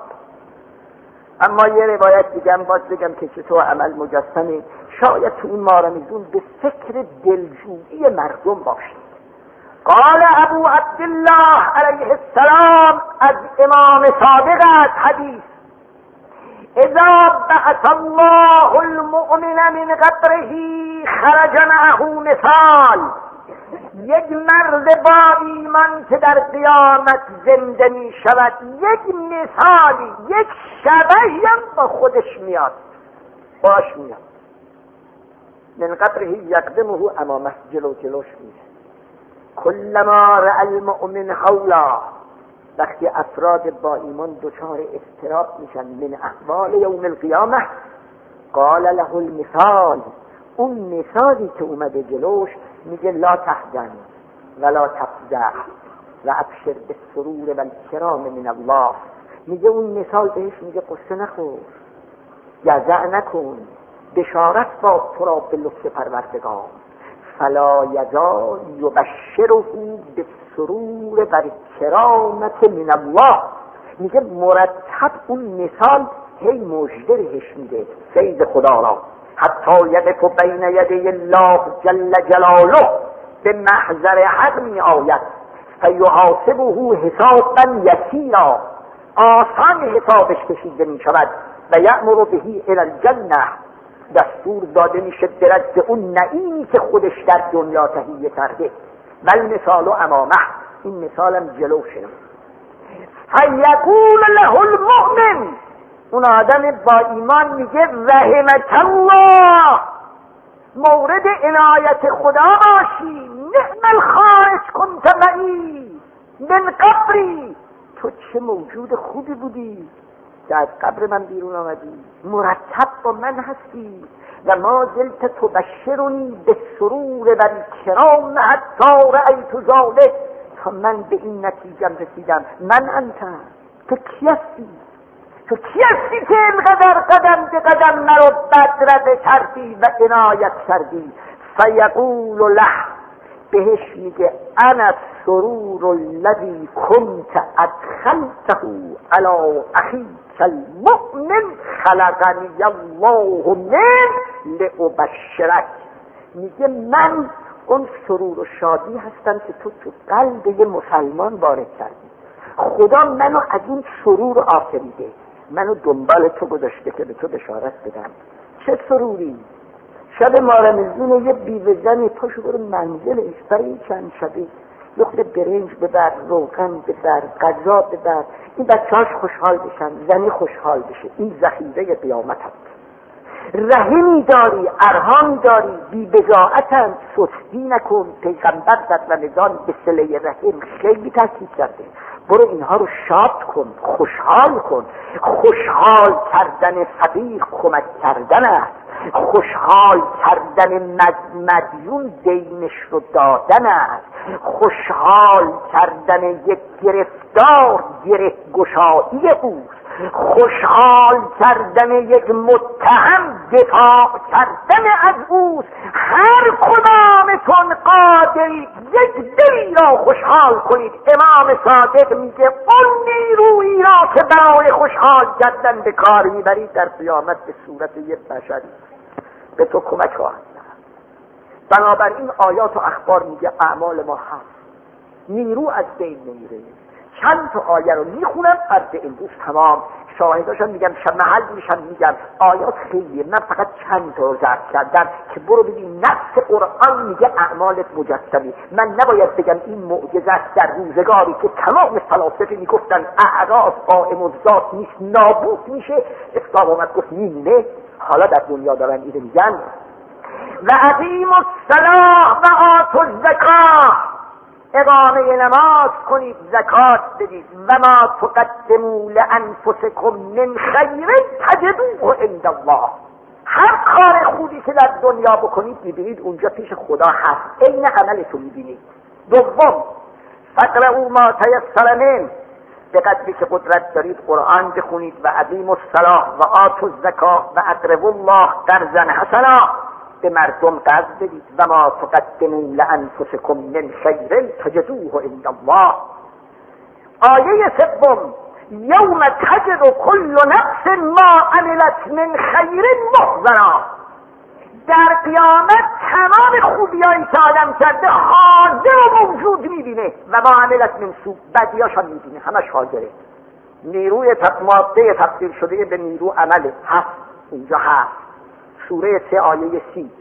اما یه روایت دیگه هم باز بگم که چطور عمل مجسمه، شاید تو این مارمیزون به فکر دلجویی مردم باشید. قال ابو عبدالله علیه السلام از امام صادق از حدیث اذا بعث الله المؤمن من قبره خرج معه مثال. یک مرد با ایمان که در قیامت زنده می شود، یک مثالی، یک شبهی هم با خودش میاد، باش میاد. من قبره یقدمه امامه، جلو جلوش میشه. کلما رأى المؤمن حولا، وقتی افراد با ایمان دچار اضطراب میشن من احوال یوم القیامه، قال له المثال، اون مثالی که اومده جلوش میگه لا تحزن ولا تفزع و ابشر بالسرور والکرام من الله. میگه اون مثال بهش میگه قصه نخور، جزع نکن، بشارت با تو را به لطف پروردگار. فلا یزال یبشره بالسرور والکرامة من الله. میگه مرتب اون مثال هی مژده بهش میده فیض خدا را، حتی یقف بین یدی الله جل جلاله، به محضر حق می آید، فیحاسبه حسابا یسیرا، آسان حسابش کشیده می شود، و یأمر به الی الجنه، دستور داده می شد برد به اون نعیمی که خودش در دنیا تهیه کرده. بل مثال امامه، این مثالم جلوشه. فیقول له المؤمن، اون آدم با ایمان میگه رحمت الله، مورد عنایت خدا باشی، نعم الخارج کنت معی من قبری، تو چه موجود خوبی بودی که از قبر من بیرون آمدی، مرتب با من هستی. و ما زلت تبشرنی به سرور و کرام حتی رأیت ذلک، تا من به این نتیجه رسیدم. من انت، تو کی هستی؟ تو کی هستی که اینقدر قدم به قدم مرا بدرد کردی و عنایت کردی؟ فیقول له، بهش میگه انا السرور الذی کنت ادخلته علی اخیک، المؤمن خلقنی الله من لأبشرک. میگه من اون سرور و شادی هستم که تو تو قلب یه مسلمان وارد کردی. خدا منو از این سرور آفریده، منو دنبال تو گذاشته که به تو بشارت بدم. چه سروری؟ شب مارمزون یه بیوه‌زنی پاشو برو منزلش، برای چند شبی لقمه برنج ببر، روغن ببر، غذا ببر، این بچه‌هاش خوشحال بشن، زنی خوشحال بشه. این ذخیره قیامت هست. رحمی داری، ارحام داری، بی بضاعتم، سستی نکن. پیغمبر در رمضان به صله رحم خیلی تاکید کرده. برو اینها رو شاد کن، خوشحال کن. خوشحال کردن فقیر کمک کردن است. خوشحال کردن مدیون دینش رو دادن است. خوشحال کردن یک گرفتار گره گشایی اوست. خوشحال کردن یک متهم دفاع کردن از اوست. هر کدامتون قادرید یک دلی را خوشحال کنید. امام صادق میگه اون نیرویی را که برای خوشحال کردن به کار میبرید در قیامت به صورت یک بشری به تو کمک خواهد کرد. بنابراین آیات و اخبار میگه اعمال ما هست، نیرو از بین نمیره. چند تا آیه رو میخونم عرض امروز تمام. شاهداشم میگم شب محل میشم میگم آیات خیلیه، من فقط چند تا رو ضبط کردم که برو ببین نفس قرآن میگه اعمالت مجسمی. من نباید بگم این معجزه در روزگاری که تمام فلاسفه میگفتن اعراض قائم الذات نیست، نابود میشه، اسلام آمد گفت میمونه. حالا در دنیا دارن اینو میگن و اقیموا الصلاة و آتوا الزکاة، اقامه نماز کنید، زکات بدید. و ما تقدموا لانفسکم من خیر تجدوه عند الله. هر کار خوبی که در دنیا بکنید میبینید اونجا پیش خدا هست، عین عملتون میبینید. دوم فقرؤوا ما تیسر منه، به قدری که قدرت دارید قرآن بخونید. و اقیموا الصلاة و آتوا الزکاة و اقرضوا الله قرضا حسنا، به مردم قرض بدید. و ما تقدموا لانفسکم من خیر تجدوه عند الله. آیه سوم یوم تجد کل نفس ما عملت من خیر محضرا. در قیامت تمام خوبیایی که آدم کرده حاضر و موجود میبینه و ما عملت من سوء، بدیاش هم میبینه، همش حاضره. نیروی ماده تبدیل شده به نیرو عمله هست، اینجا هست. سوره سه آیه سی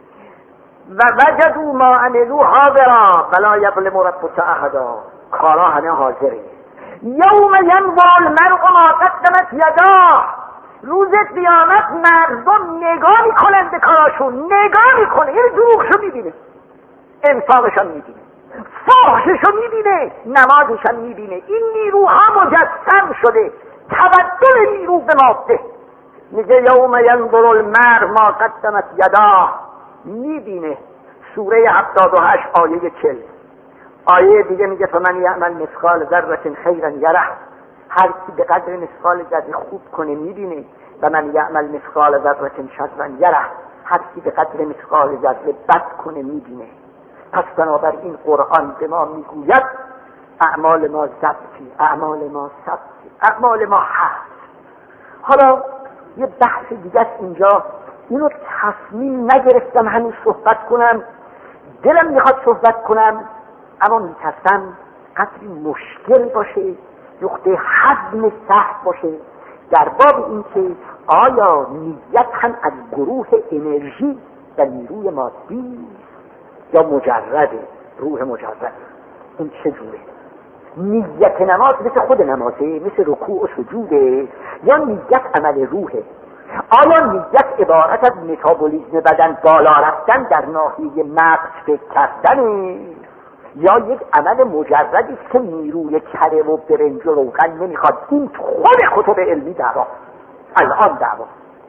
و وجدوا ما عملوا حاضرا ولا یظلم ربک احدا. کارا همه حاضره. یوم ینظر المرء ما قدمت یداه. روز قیامت مردم نگاه میکنن به کاراشون، نگاه میکنه، یعنی دروغشو میبینه، انفاقشو میبینه، فحششو میبینه، نمازشو میبینه. این نیروها مجسم شده، تبدل نیرو به ماده. میگه یوم ینظر المرء ما قدمت یداه، میبینه. سوره هفتاد و هشت آیه چل. آیه دیگه میگه فمن یعمل مثقال ذره خیرا یره. هر کی به قدر مثقال ذره خوب کنه میبینه. و من یعمل مثقال ذره شرا یره. هر کی به قدر مثقال ذره بد کنه میبینه. پس بنابراین قرآن به ما میگوید اعمال ما ضبطی، اعمال ما ثبتی، اعمال ما هست. حالا یه بحث دیگه است اینجا، اینو تصمیم نگرفتم هنوز صحبت کنم، دلم میخواد صحبت کنم اما میترسم قدری مشکل باشه، نقطه حزم سخت باشه در باب این که آیا نیت هم از گروه انرژی و نیروی مادی یا مجرده، روح مجرده. این چجوره؟ نیت نماز مثل خود نمازه، مثل رکوع و سجوده، یا نیت عمل روحه؟ آیا نیت عبارت از متابولیسم بدن بالا رفتن در ناحیه مغز فکر کردنه، یا یک عمل مجردی است که نیروی کره و برنج و روغن نمیخواد؟ این خود کتب علمی دعوا، الان دعوا.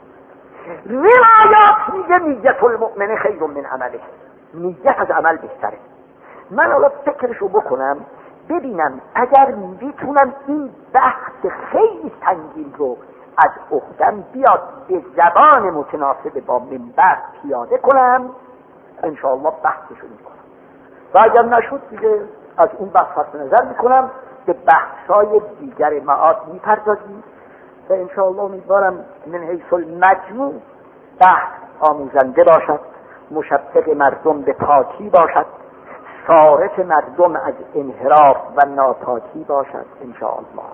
روایات میگه نیت المؤمن خیر من عمله، نیت از عمل بهتره. من حالا فکرشو بکنم ببینم اگر میتونم این بحث خیلی سنگین رو از عهدم بیاد به زبان متناسب با منبر پیاده کنم، انشاءالله بحثشو میکنم. و اگر نشد دیگه از اون بحث نظر میکنم، به بحثای دیگر معاد میپردازیم. و انشاءالله امیدوارم من حیث المجموع بحث آموزنده باشد، مشوق مردم به پاکی باشد، صارف مردم از انحراف و ناپاکی باشد انشاءالله.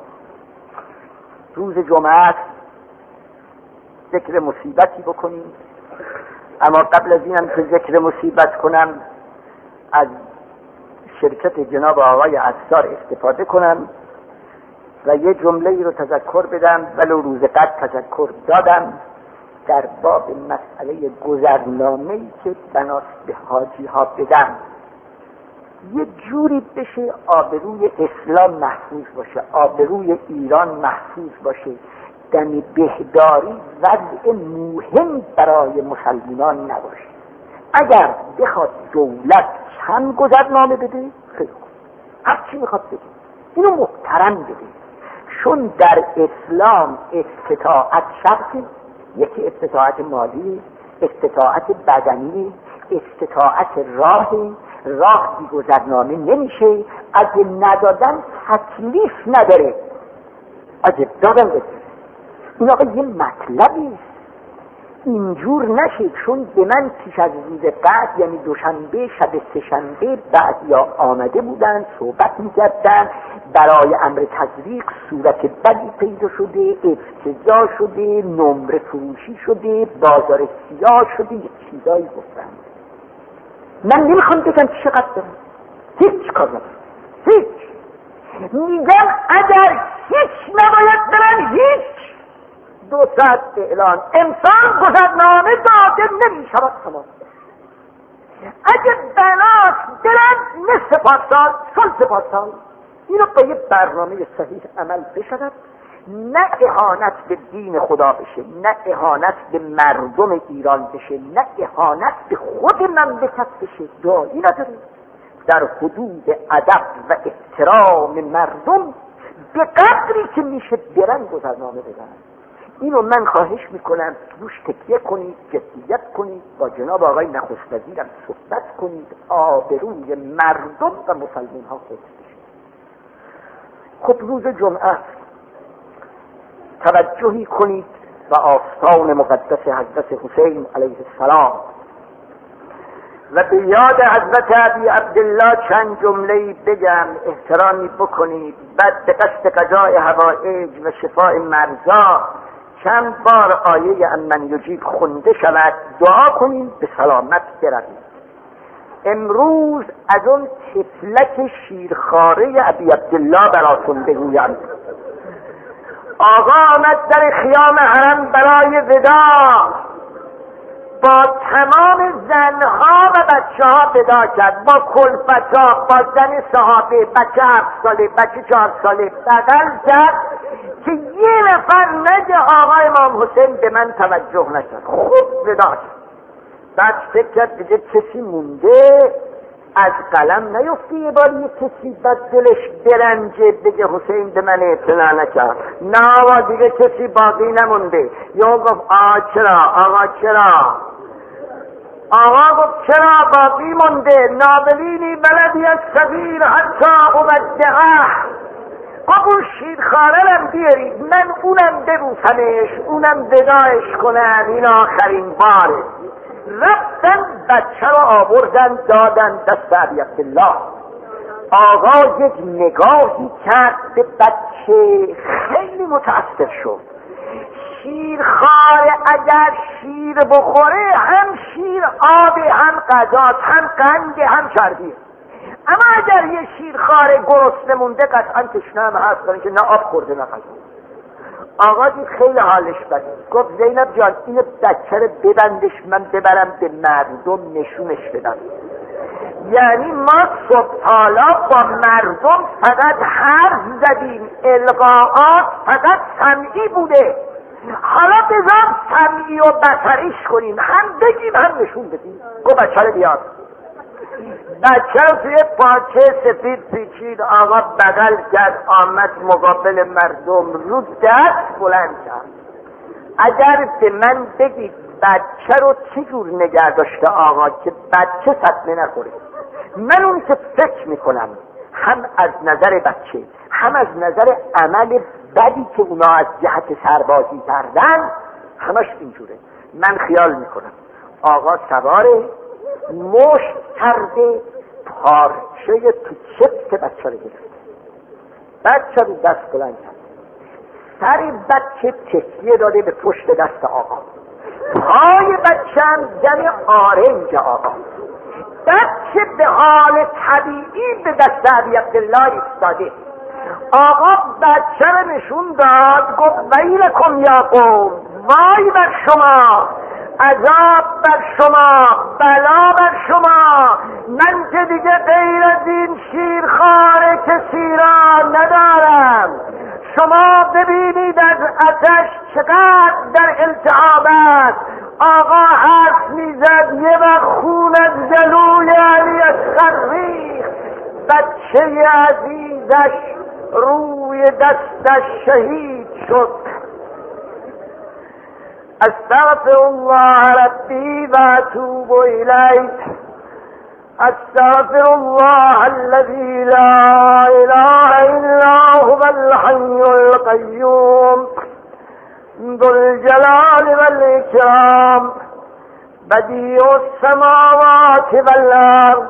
روز جمعه ذکر مصیبتی بکنیم، اما قبل از اینم که ذکر مصیبت کنم از شرکت جناب آقای عطار استفاده کنم و یه جمله ای رو تذکر بدم، ولو روز قبل تذکر دادم در باب مسئله گذرنامه‌ای که بناست به حاجی ها بدم، یه جوری بشه آبروی اسلام محفوظ باشه، آبروی ایران محفوظ باشه، دم بهداری وضع مهم برای مسلمانان نباشه. اگر بخواد دولت چند گذرنامه بده خیلی خوب، هر چی میخواد بده اینو محترم بده، چون در اسلام استطاعت شرطه، یکی استطاعت مالی، استطاعت بدنی، استطاعت راه راه بی گذرنامه نمیشه، اگه ندادن تکلیف نداره، اگه دادن بده. این آقا یه مطلبی اینجور نشه، چون به من پیش از روز قبل یعنی دوشنبه شب سه‌شنبه بعد یا آمده بودن صحبت میکردن برای امر تزریق صورت بدی پیدا شده، افتضاح شده، نمره فروشی شده، بازار سیاه شده، یه چیزایی گفتن. من نمیخوام بگم چقدر دارم، هیچ کار ندارم، هیچ. میگم اگر هیچ نباید برن، هیچ. دو ساعت اعلان امسال گذرنامه داده نمیشود تمام. اگه بنات برن نصف پارسال، ثلث پارسال، اینو با یه برنامه صحیح عمل بشود، نه اهانت به دین خدا بشه، نه اهانت به مردم ایران بشه، نه اهانت به خود مملکت بشه، جایی نداره. در حدود ادب و احترام مردم به قدری که میشه برن گذرنامه بدن. اینو من خواهش میکنم روش تکیه کنید، جدیت کنید، با جناب آقای نخست وزیرم صحبت کنید، آبروی مردم و مسلمان ها حفظ بشه. خب روز جمعه توجهی کنید و آستان مقدس حضرت حسین علیه السلام و به یاد حضرت ابی عبدالله چند جمله‌ای بگم، احترامی بکنید، بعد به قصد قضای حوائج و شفای مرضا چند بار آیه امن یجیب خونده شود، دعا کنید به سلامت بروید. امروز از اون طفلک شیرخواره ابی عبدالله براتون بگویم. آقا آمد در خیام حرم برای ودا، با تمام زنها و بچه ها ودا کرد، با کلفتا، با زن صحابه، بچه هفت ساله، بچه چهار ساله بغل کرد که یه نفر نگه آقا امام حسین به من توجه نکرد. خوب ودا کرد. بعد فکر کرد دیگه کسی مونده از قلم نیفته، یه بار یه کسی بعد دلش برنجه بگه حسین به من اعتنا نکرد، نه آقا دیگه کسی باقی نمونده. یا گفت آقا چرا؟ آقا چرا؟ آقا گفت چرا باقی مونده؟ نابلینی بلدی از صغیر حتی اودعه. اون شیرخوارم بیارید، من اونم ببوسمش، اونم وداعش کنم، این آخرین باره. رفتن بچه رو آوردن دادن دست ابی عبدالله. آقا یک نگاهی کرد به بچه، خیلی متأثر شد. شیرخواره اگر شیر بخوره هم شیر آب، هم غذا، هم قند، هم چربی. اما اگر یه شیرخواره گرسنه مونده قطعا تشنه هم هست، برای که نه آب خورده نه غذا. آقا دید خیلی حالش بده، گفت زینب جان این بچه رو ببندش، من ببرم به مردم نشونش بدم. یعنی ما صبح حالا با مردم فقط حرف زدیم، القاءات فقط سمعی بوده، حالا بذار سمعی و بصریش کنیم، هم بگیم هم نشون بدیم. گفت بچه رو بیار. بچه رو توی پاچه سفید پیچید، آقا بغل کرد، آمد مقابل مردم، رو دست بلند کرد. اگر به من بگید بچه رو چجور نگه داشته آقا که بچه صدمه نخوره، من اون که فکر میکنم هم از نظر بچه هم از نظر عمل بدی که اونا از جهت سربازی کردن همش اینجوره. من خیال میکنم آقا سواره، مشت کرده، پارچه تو چپس بچه رو گرفته، بچه رو دست بلند کرد، سر بچه تکیه داده به پشت دست آقا، پای بچه هم دم آرنج آقا. بچه به حال طبیعی به دست عبی عبدالله ایستاده. آقا بچه رو نشون داد، گفت ویلکم یا قوم، وای بر شما، عذاب بر شما، بلا بر شما، من که دیگه غیر از این شیرخوار کسی را ندارم. شما ببینید از آتش چقدر در التهاب است. آقا حرف میزد، یه وقت خون از جلوی علی اصغر ریخت، بچه عزیزش روی دستش شهید شد. استغفر الله ربی و اتوب الیه، استغفر الله الذي لا اله الا هو الحي القيوم ذو الجلال والاكرام بديع السماوات والارض،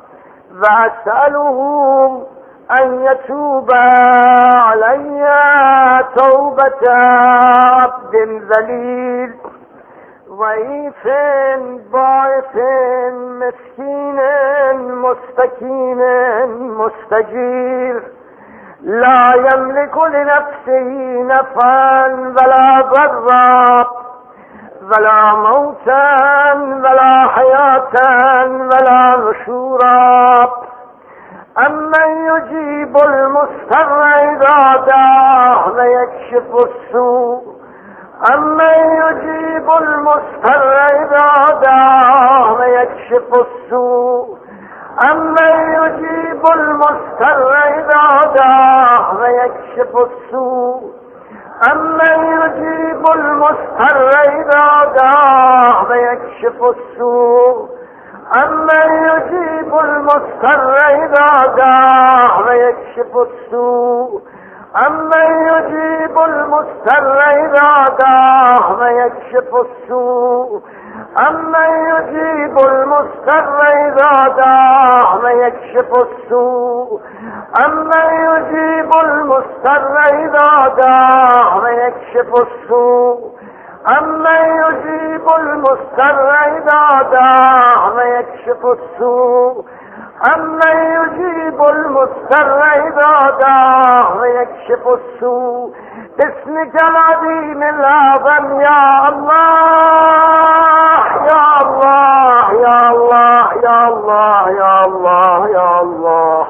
واسأله ان يتوب علي توبة عبد ذليل ضعيف ضعيف مسكين مستكين مستجير، لا يملك لنفسه نفعا ولا ضرا ولا موتا ولا حياة ولا نشورا. أمن يجيب المضطر إذا دعاه ويكشف السوء، أمن يجيب المضطر إذا دعاه ويكشف السوء، أمن يجيب المضطر إذا دعاه ويكشف السوء، أمن يجيب المضطر إذا دعاه ويكشف السوء، أمن يجيب المضطر إذا دعاه ويكشف السوء، أمن يجيب المضطر إذا دعاه ويكشف السوء، أمن يجيب المضطر إذا دعاه ويكشف السوء، أمن يجيب المضطر إذا دعاه ويكشف السوء، أمن يجيب المضطر إذا دعاه ويكشف السوء، أمن يجيب المضطر إذا دعاه ويكشف السوء. باسمك العظيم الأعظم يا الله يا الله يا الله يا الله يا الله يا الله.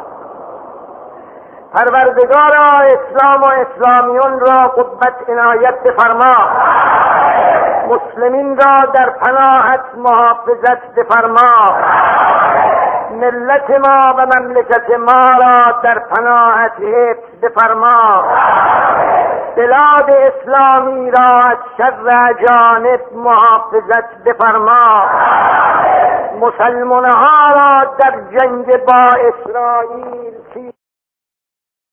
پروردگارا اسلام و اسلامیون را قوت عنایت بفرما، مسلمین را در پناهت محافظت بفرما، ملت ما و مملکت ما را در پناهت حفظ بفرما، بلاد اسلامی را از شر اجانب محافظت بفرما، مسلمانها را در جنگ با اسرائیل